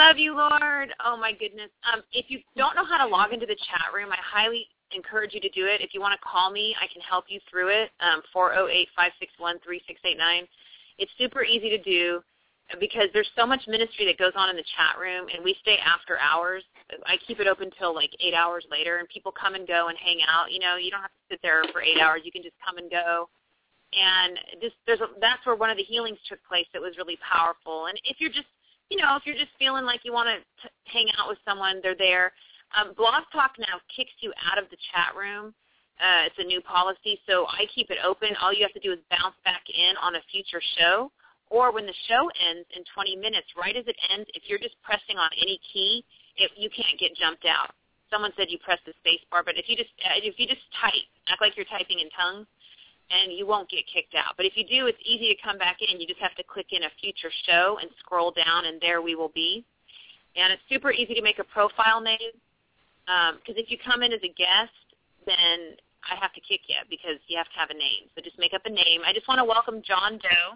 love you, Lord. Oh, my goodness. Um, if you don't know how to log into the chat room, I highly encourage you to do it. If you want to call me, I can help you through it, um, four oh eight, five six one, three six eight nine. It's super easy to do because there's so much ministry that goes on in the chat room, and we stay after hours. I keep it open until like eight hours later, and people come and go and hang out. You know, you don't have to sit there for eight hours. You can just come and go. And just, there's a, that's where one of the healings took place that was really powerful. And if you're just, you know, if you're just feeling like you want to hang out with someone, they're there. Um, Blog Talk now kicks you out of the chat room. Uh, it's a new policy, so I keep it open. All you have to do is bounce back in on a future show, or when the show ends in twenty minutes, right as it ends, if you're just pressing on any key, it, you can't get jumped out. Someone said you press the space bar, but if you just uh, if you just type, act like you're typing in tongues, and you won't get kicked out. But if you do, it's easy to come back in. You just have to click in a future show and scroll down, and there we will be. And it's super easy to make a profile name, because um, if you come in as a guest, then I have to kick you because you have to have a name. So just make up a name. I just want to welcome John Doe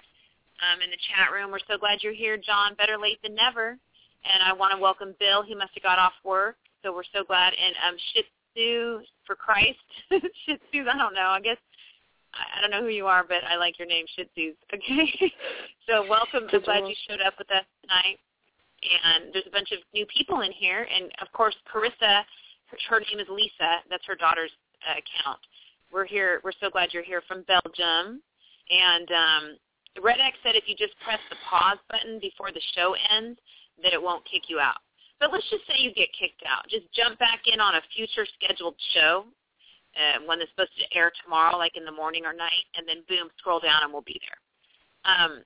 um, in the chat room. We're so glad you're here, John. Better late than never. And I want to welcome Bill. He must have got off work, so we're so glad. And um, Shih Tzu for Christ. Shih Tzus, I don't know. I guess I don't know who you are, but I like your name, Shih Tzus. Okay. So welcome. I'm glad you showed up with us tonight. And there's a bunch of new people in here. And, of course, Carissa, her name is Lisa. That's her daughter's uh, account. We're here. We're so glad you're here from Belgium. And um, Red X said if you just press the pause button before the show ends, that it won't kick you out. But let's just say you get kicked out. Just jump back in on a future scheduled show, uh, one that's supposed to air tomorrow, like in the morning or night, and then, boom, scroll down and we'll be there. Um,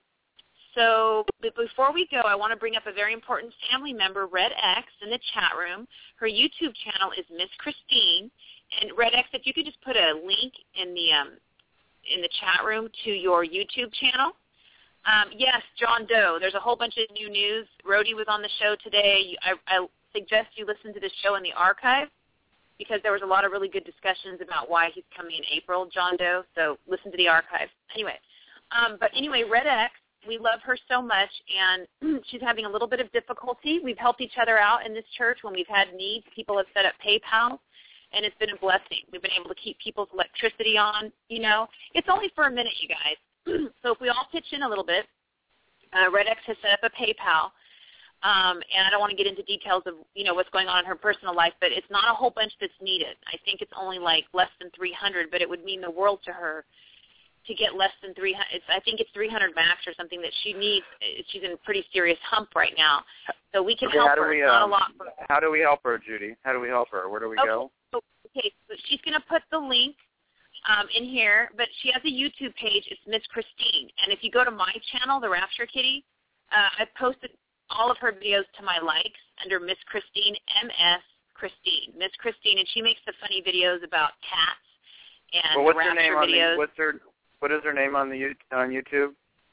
so but before we go, I want to bring up a very important family member, Red X, in the chat room. Her YouTube channel is Miss Christine. And Red X, if you could just put a link in the um, in the chat room to your YouTube channel. Um, yes, John Doe. There's a whole bunch of new news. Rhodey was on the show today. I, I suggest you listen to the show in the archive because there was a lot of really good discussions about why he's coming in April, John Doe. So listen to the archive. Anyway, um, but anyway, Red X, we love her so much, and she's having a little bit of difficulty. We've helped each other out in this church when we've had needs. People have set up PayPal, and it's been a blessing. We've been able to keep people's electricity on, you know. It's only for a minute, you guys. So if we all pitch in a little bit, uh, Red X has set up a PayPal, um, and I don't want to get into details of, you know, what's going on in her personal life, but it's not a whole bunch that's needed. I think it's only like less than three hundred, but it would mean the world to her to get less than three hundred. It's, I think it's three hundred max or something that she needs. She's in a pretty serious hump right now, so we can okay, help how do her. We, it's not um, a lot for her. How do we help her, Judy? How do we help her? Where do we okay. go? Okay, so she's going to put the link um, in here, but she has a YouTube page. It's Miss Christine. And if you go to my channel, The Rapture Kitty, uh, I've posted all of her videos to my likes under Miss Christine, M S Christine, Miss Christine, and she makes the funny videos about cats and well, what's the her Rapture name on videos. the, what's her, what is her name on the on YouTube?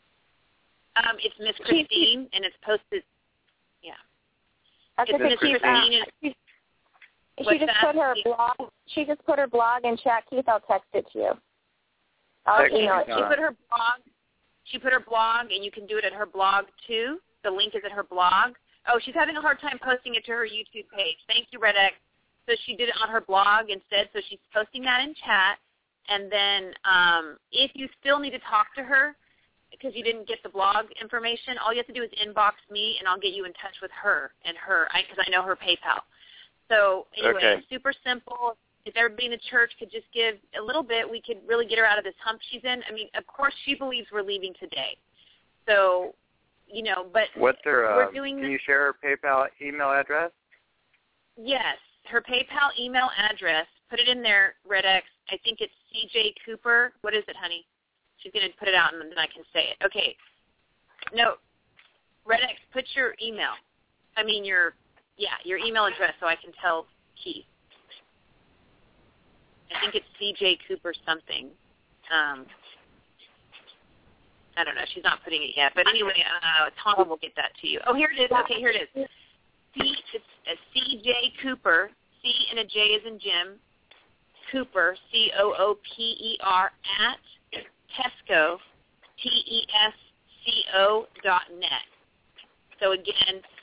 Um, it's Miss Christine, and it's posted, yeah. That's it's Miss Christine. Um, and, She just that? put her blog. She just put her blog in chat. Keith, I'll text it to you. I'll Text email it to She you. put her blog. She put her blog, and you can do it at her blog too. The link is at her blog. Oh, she's having a hard time posting it to her YouTube page. Thank you, Red X. So she did it on her blog instead. So she's posting that in chat. And then um, if you still need to talk to her because you didn't get the blog information, all you have to do is inbox me, and I'll get you in touch with her and her because I, I know her PayPal. So anyway, okay. Super simple. If everybody in the church could just give a little bit, we could really get her out of this hump she's in. I mean, of course, she believes we're leaving today. So, you know, but what's her? we're Uh, doing can this. you share her PayPal email address? Yes, her PayPal email address. Put it in there, Red X. I think it's C J Cooper. What is it, honey? She's going to put it out, and then I can say it. Okay. No, Red X, put your email. I mean, your, yeah, your email address so I can tell Keith. I think it's C J Cooper something. Um, I don't know. She's not putting it yet. But anyway, uh, Tom will get that to you. Oh, here it is. Okay, here it is. C, it's a C J Cooper, C and a J as in Jim, Cooper, C O O P E R, at Tesco, T E S C O dot net. So again,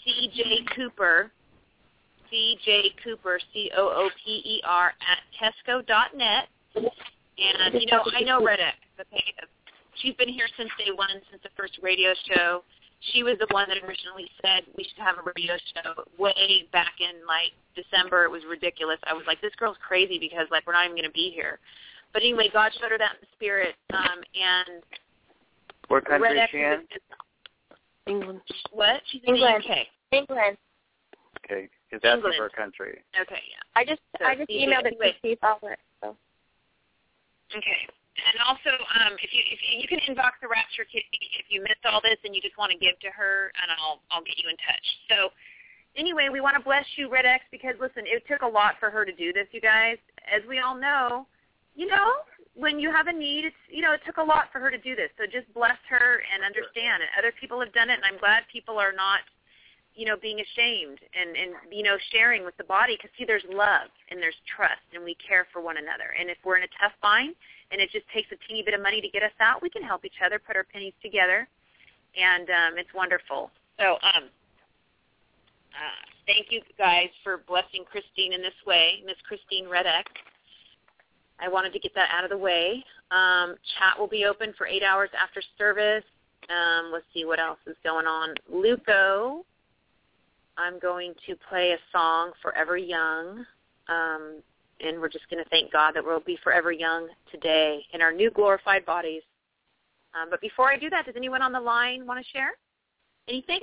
C J Cooper, C J Cooper, C O O P E R, at Tesco dot net. And, you know, I know Red X. Okay? She's been here since day one, since the first radio show. She was the one that originally said we should have a radio show way back in, like, December. It was ridiculous. I was like, this girl's crazy because, like, we're not even going to be here. But anyway, God showed her that in the spirit. Um, and what country Red is X she in? Is, England. What? She's England. in the U K. England. Okay, because that's England. her country. Okay, yeah. I just So I just C J emailed it to anyway. Steve Albert. So. Okay. And also, um, if you if you, you can inbox the Rapture Kitty if you missed all this and you just want to give to her, and I'll I'll get you in touch. So anyway, we want to bless you, Red X, because listen, it took a lot for her to do this, you guys. As we all know, you know, when you have a need, it's you know, it took a lot for her to do this. So just bless her and understand. And other people have done it, and I'm glad people are not, you know, being ashamed and, and you know, sharing with the body, because, see, there's love and there's trust and we care for one another. And if we're in a tough bind and it just takes a teeny bit of money to get us out, we can help each other, put our pennies together, and um, it's wonderful. So um, uh, thank you, guys, for blessing Christine in this way, Miss Christine Red X. I wanted to get that out of the way. Um, chat will be open for eight hours after service. Um, let's see what else is going on. Luco, I'm going to play a song, Forever Young, um, and we're just going to thank God that we'll be forever young today in our new glorified bodies. Um, but before I do that, does anyone on the line want to share anything?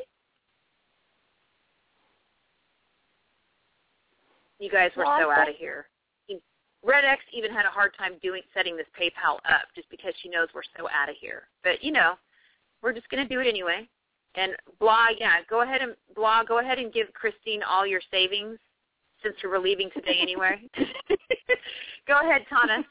You guys were so out of here. Red X even had a hard time doing setting this PayPal up just because she knows we're so out of here. But, you know, we're just going to do it anyway. And Blah, yeah, go ahead and Blah, go ahead and give Christine all your savings since we're leaving today anyway. Go ahead, Tana.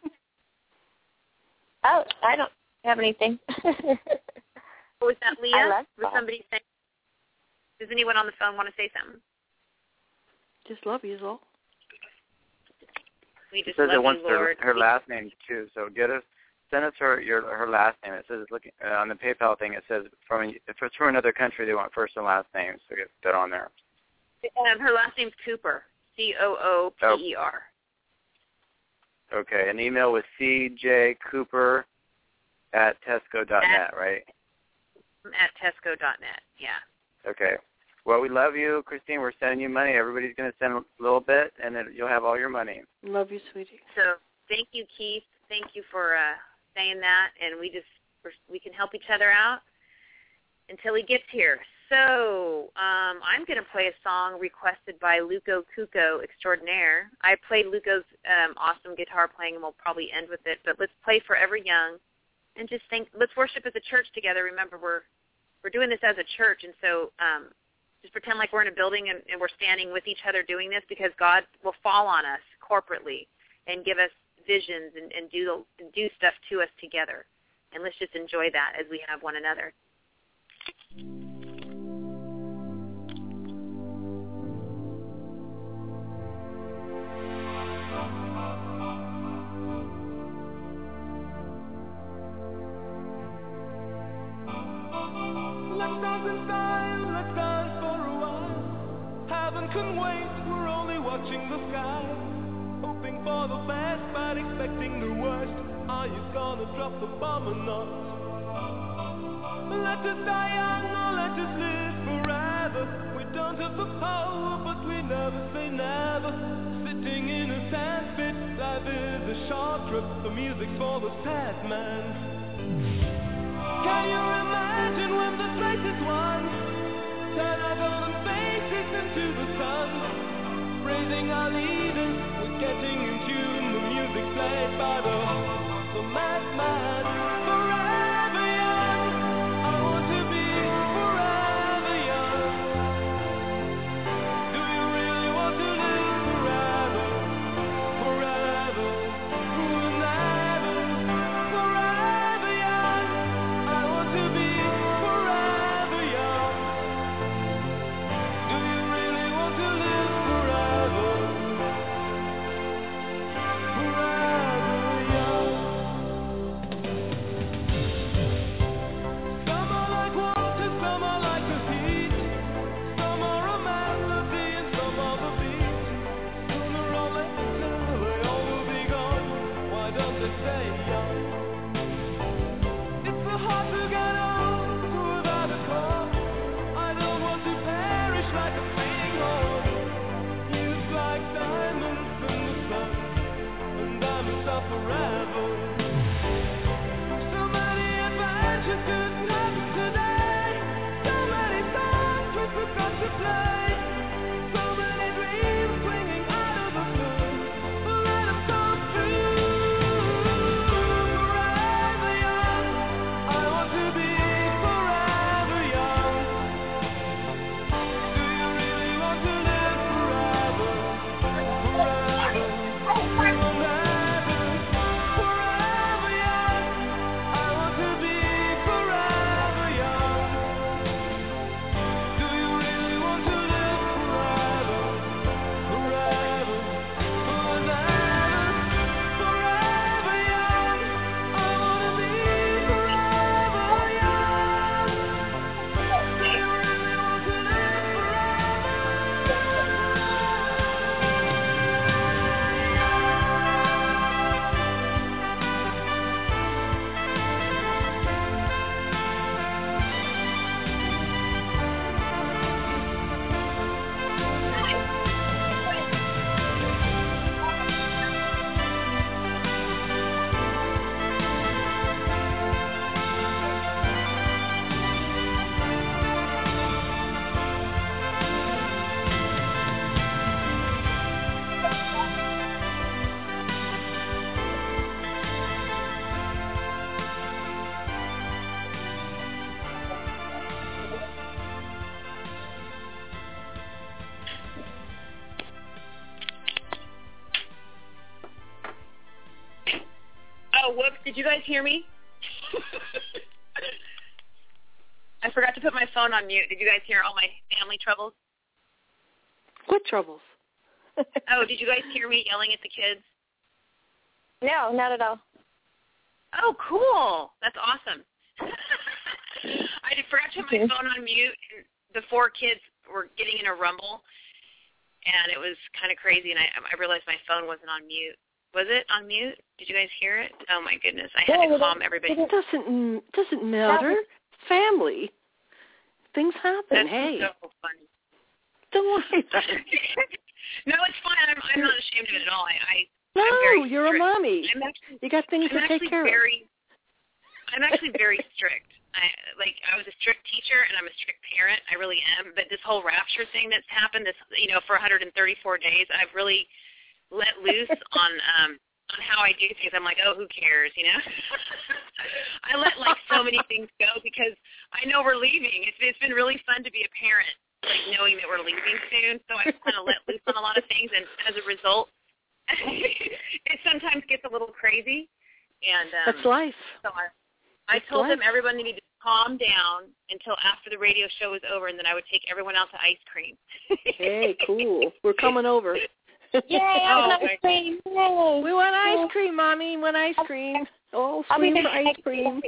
Oh, I don't have anything. Was that Leah? I love Was Blah. somebody saying? Does anyone on the phone want to say something? Just love you, is all. We It just says love it wants you, Lord. her, her last name too. So get us, send us her your her last name. It says looking uh, on the PayPal thing. It says from if it's from another country, they want first and last names. So get that on there. Um, her last name's Cooper. C O O P E R. Oh. Okay. An email with C J Cooper at Tesco dot net, right? At Tesco dot net. Yeah. Okay. Well, we love you, Christine. We're sending you money. Everybody's going to send a little bit, and then you'll have all your money. Love you, sweetie. So thank you, Keith. Thank you for uh, saying that, and we just we can help each other out until he gets here. So um, I'm going to play a song requested by Luco Cuco Extraordinaire. I played Luco's um, awesome guitar playing, and we'll probably end with it. But let's play Forever Young, and just think. Let's worship as a church together. Remember, we're we're doing this as a church, and so. Um, Just pretend like we're in a building and, and we're standing with each other doing this, because God will fall on us corporately and give us visions and, and do do stuff to us together. And let's just enjoy that as we have one another. Let's dance in style, let's dance for a while. Heaven can wait, we're only watching the sky. Hoping for the best, but expecting the worst. Are you gonna drop the bomb or not? Let us die young or let us live forever. We don't have the power, but we never say never. Sitting in a sandpit, life is a short trip. The music's for the sad man. Can you imagine when the race is won? Turn our golden faces into the sun. Praising our leaders, we're getting in tune. The music played by the, the madman. Forever young, I want to be forever young. Do you really want to live forever? Forever, forever, forever young. I want to be forever young. Do you really want to live forever? Forever young. Oh, whoops. Did you guys hear me? I forgot to put my phone on mute. Did you guys hear all my family troubles? What troubles? Oh, did you guys hear me yelling at the kids? No, not at all. Oh, cool. That's awesome. I did, forgot to put my phone on mute. And the four kids were getting in a rumble, and it was kind of crazy, and I, I realized my phone wasn't on mute. Was it on mute? Did you guys hear it? Oh, my goodness. I had yeah, to calm everybody. It doesn't, doesn't matter. Family. Things happen. That's hey. so funny. Don't worry about it. No, it's fine. I'm, I'm not ashamed of it at all. I, I No, I'm very you're strict. a mommy. I'm actually, you got things I'm to take care very, of. I'm actually very strict. I like I was a strict teacher and I'm a strict parent. I really am. But this whole rapture thing that's happened, this you know, for one hundred thirty-four days, I've really let loose on um on how I do things. I'm like, oh, who cares, you know? I let like so many things go because I know we're leaving. It's it's been really fun to be a parent, like knowing that we're leaving soon. So I kind of let loose on a lot of things, and as a result, it sometimes gets a little crazy. And um, that's life. So I, I told them everyone needed to calm down until after the radio show was over, and then I would take everyone out to ice cream. Hey, cool. We're coming over. Yay, I want ice cream. Yay. We want ice cream, Mommy. We want ice cream. Oh, scream for ice cream.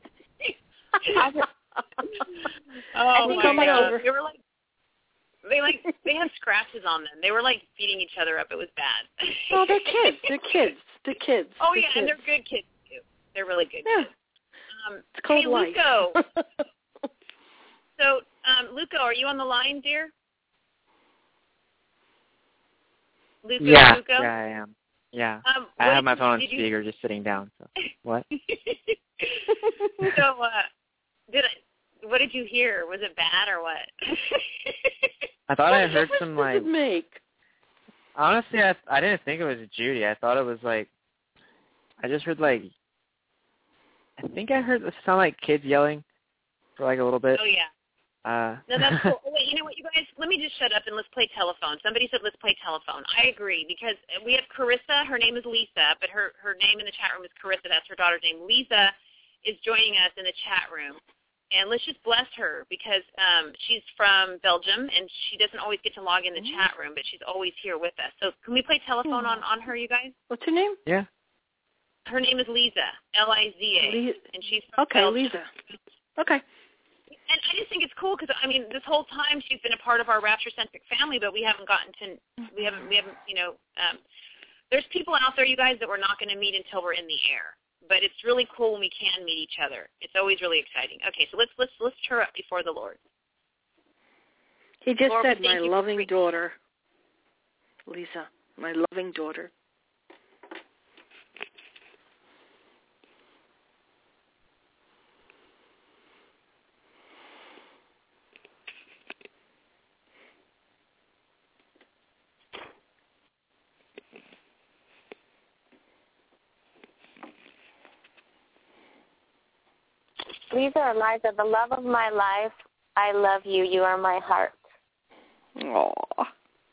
Oh, We're my coming God. over. They were like, they like, they had scratches on them. They were like beating each other up. It was bad. Oh, they're kids. They're kids. They're kids. Oh, they're yeah, kids. and they're good kids, too. They're really good yeah. kids. Um, it's called hey, life. Luco. So, um, Luco, are you on the line, dear? Luco, yeah, Luco? yeah, I am. Yeah. Um, I have my did, phone on did speaker you... just sitting down. So what? So, uh, did I, what did you hear? Was it bad or what? I thought what I heard some like. Does it make? Honestly, I I didn't think it was Judy. I thought it was like. I just heard like. I think I heard it sound like kids yelling, for like a little bit. Oh yeah. Uh, no, that's cool. Oh, wait, you know what, you guys? Let me just shut up and let's play telephone. Somebody said let's play telephone. I agree because we have Carissa. Her name is Lisa, but her her name in the chat room is Carissa. That's her daughter's name. Lisa is joining us in the chat room, and let's just bless her because um, she's from Belgium and she doesn't always get to log in the chat room, but she's always here with us. So can we play telephone on on her, you guys? What's her name? Yeah. Her name is Lisa, L I Z A, Le- and she's from okay, Belgium. Lisa. Okay. And I just think it's cool because I mean, this whole time she's been a part of our Rapture-centric family, but we haven't gotten to, we haven't, we haven't, you know, um, there's people out there, you guys, that we're not going to meet until we're in the air. But it's really cool when we can meet each other. It's always really exciting. Okay, so let's let's lift her up before the Lord. He just Lord, said, thank "My you loving for- daughter, Lisa, my loving daughter." Lisa or Liza, the love of my life, I love you. You are my heart. Aww.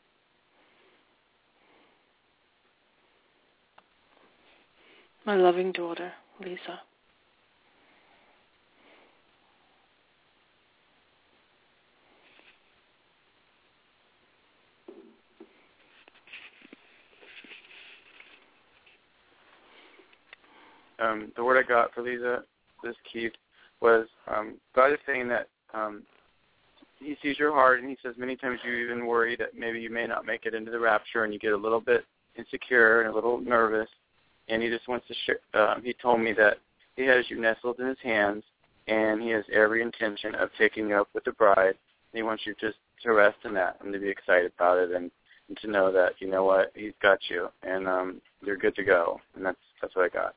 My loving daughter, Lisa. Um, the word I got for Lisa, this Keith, was um, God is saying that um, he sees your heart, and he says many times you even worry that maybe you may not make it into the rapture, and you get a little bit insecure and a little nervous, and he just wants to share. Um, he told me that he has you nestled in his hands, and he has every intention of taking you up with the bride, and he wants you just to rest in that and to be excited about it, and, and to know that, you know what, he's got you, and um, you're good to go, and that's that's what I got.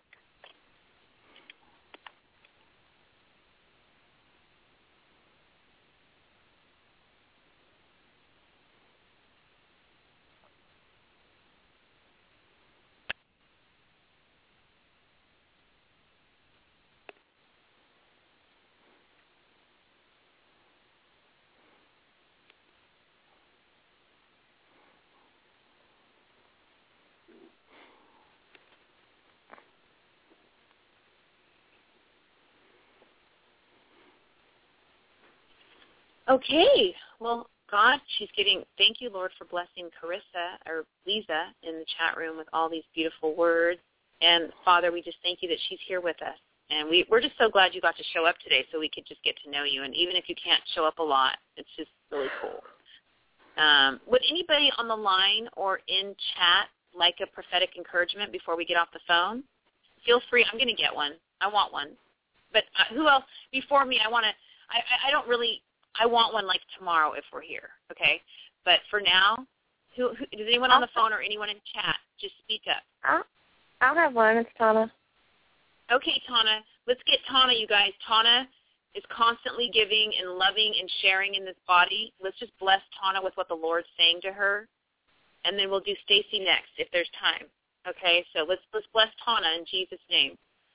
Okay. Well, God, she's getting, thank you, Lord, for blessing Carissa, or Lisa, in the chat room with all these beautiful words. And, Father, we just thank you that she's here with us. And we, we're just so glad you got to show up today so we could just get to know you. And even if you can't show up a lot, it's just really cool. Um, would anybody on the line or in chat like a prophetic encouragement before we get off the phone? Feel free. I'm going to get one. I want one. But uh, who else? Before me, I want to, I, I don't really, I want one like tomorrow if we're here, okay? But for now, who, who does anyone on the phone or anyone in chat just speak up? I'll, I'll have one. It's Tana. Okay, Tana. Let's get Tana, you guys. Tana is constantly giving and loving and sharing in this body. Let's just bless Tana with what the Lord's saying to her, and then we'll do Stacy next if there's time. Okay, so let's let's bless Tana in Jesus' name.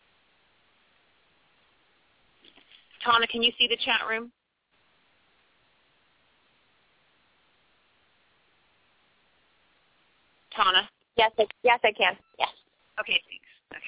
Tana, can you see the chat room? Tana? Yes, I, yes, I can. Yes. Okay, thanks. Okay.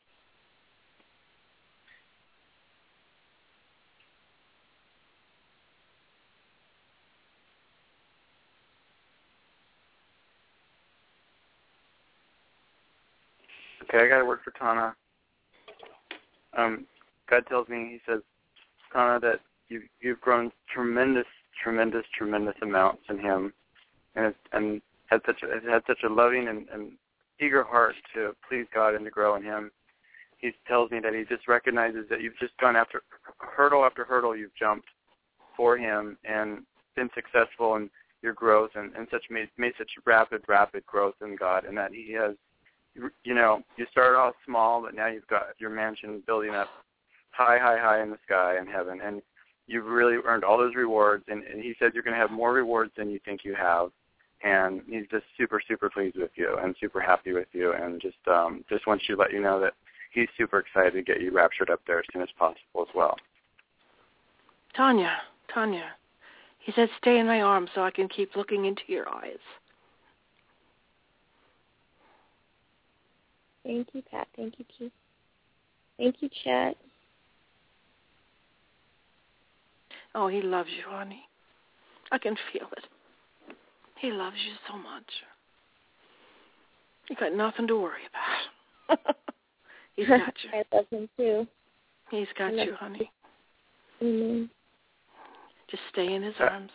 Okay, I got to work for Tana. Um, God tells me, he says, Tana, that you, you've grown tremendous, tremendous, tremendous amounts in him, and and had such a, had such a loving and, and eager heart to please God and to grow in him. He tells me that he just recognizes that you've just gone after hurdle after hurdle you've jumped for him and been successful in your growth and, and such made, made such rapid, rapid growth in God, and that he has, you know, you started off small, but now you've got your mansion building up high, high, high in the sky in heaven, and you've really earned all those rewards, and, and he said you're going to have more rewards than you think you have, and he's just super, super pleased with you and super happy with you, and just um, just wants you to let you know that he's super excited to get you raptured up there as soon as possible as well. Tanya, Tanya, he said stay in my arms so I can keep looking into your eyes. Thank you, Pat. Thank you, Keith. Thank you, Chet. Oh, he loves you, honey. I can feel it. He loves you so much. You got nothing to worry about. He's got you. I love him too. He's got you, honey. Mm-hmm. Just stay in his arms.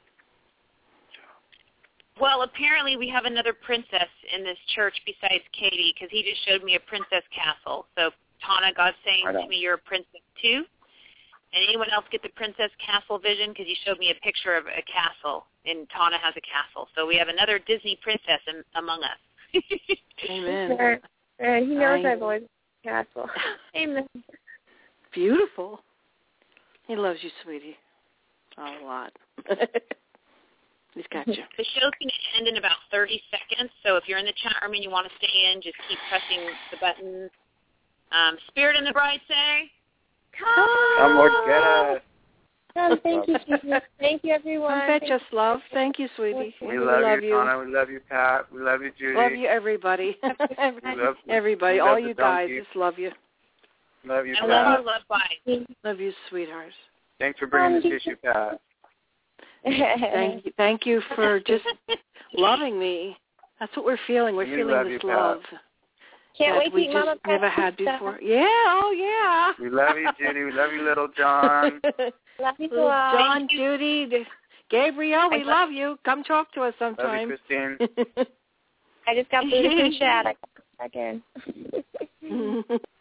Well, apparently we have another princess in this church besides Katie, because he just showed me a princess castle. So, Tana, God's saying to me you're a princess too. And anyone else get the princess castle vision? Because you showed me a picture of a castle, and Tana has a castle. So we have another Disney princess in, among us. Amen. Sure. Uh, he knows I... I've always been a castle. Amen. Beautiful. He loves you, sweetie. A lot. He's got you. The show's going to end in about thirty seconds, so if you're in the chat room and you want to stay in, just keep pressing the buttons. Um, Spirit and the bride say? Come. Come, Lord, get us. Come, thank you, Jesus. Thank you, everyone. I bet just love. Thank you, sweetie. We, we love, love you, you. Tana. We love you, Pat. We love you, Judy. Love you, everybody. love, everybody, we all love you the guys, donkey. just love you. Love you, I Pat. love you, love bye. Love you, sweethearts. Thanks for bringing the tissue, Pat. Thank you, thank you for just loving me. That's what we're feeling. We're We feeling love this you, Pat. love. Can't that wait to we eat just Mama never Pat's had pizza. before. Yeah, oh yeah. We love you, Judy. We love you, little John. Love you, Little all. John, Judy, Gabriel, we love you. Come talk to us Love sometime. you, Christine. I just got booted in chat. I got back in.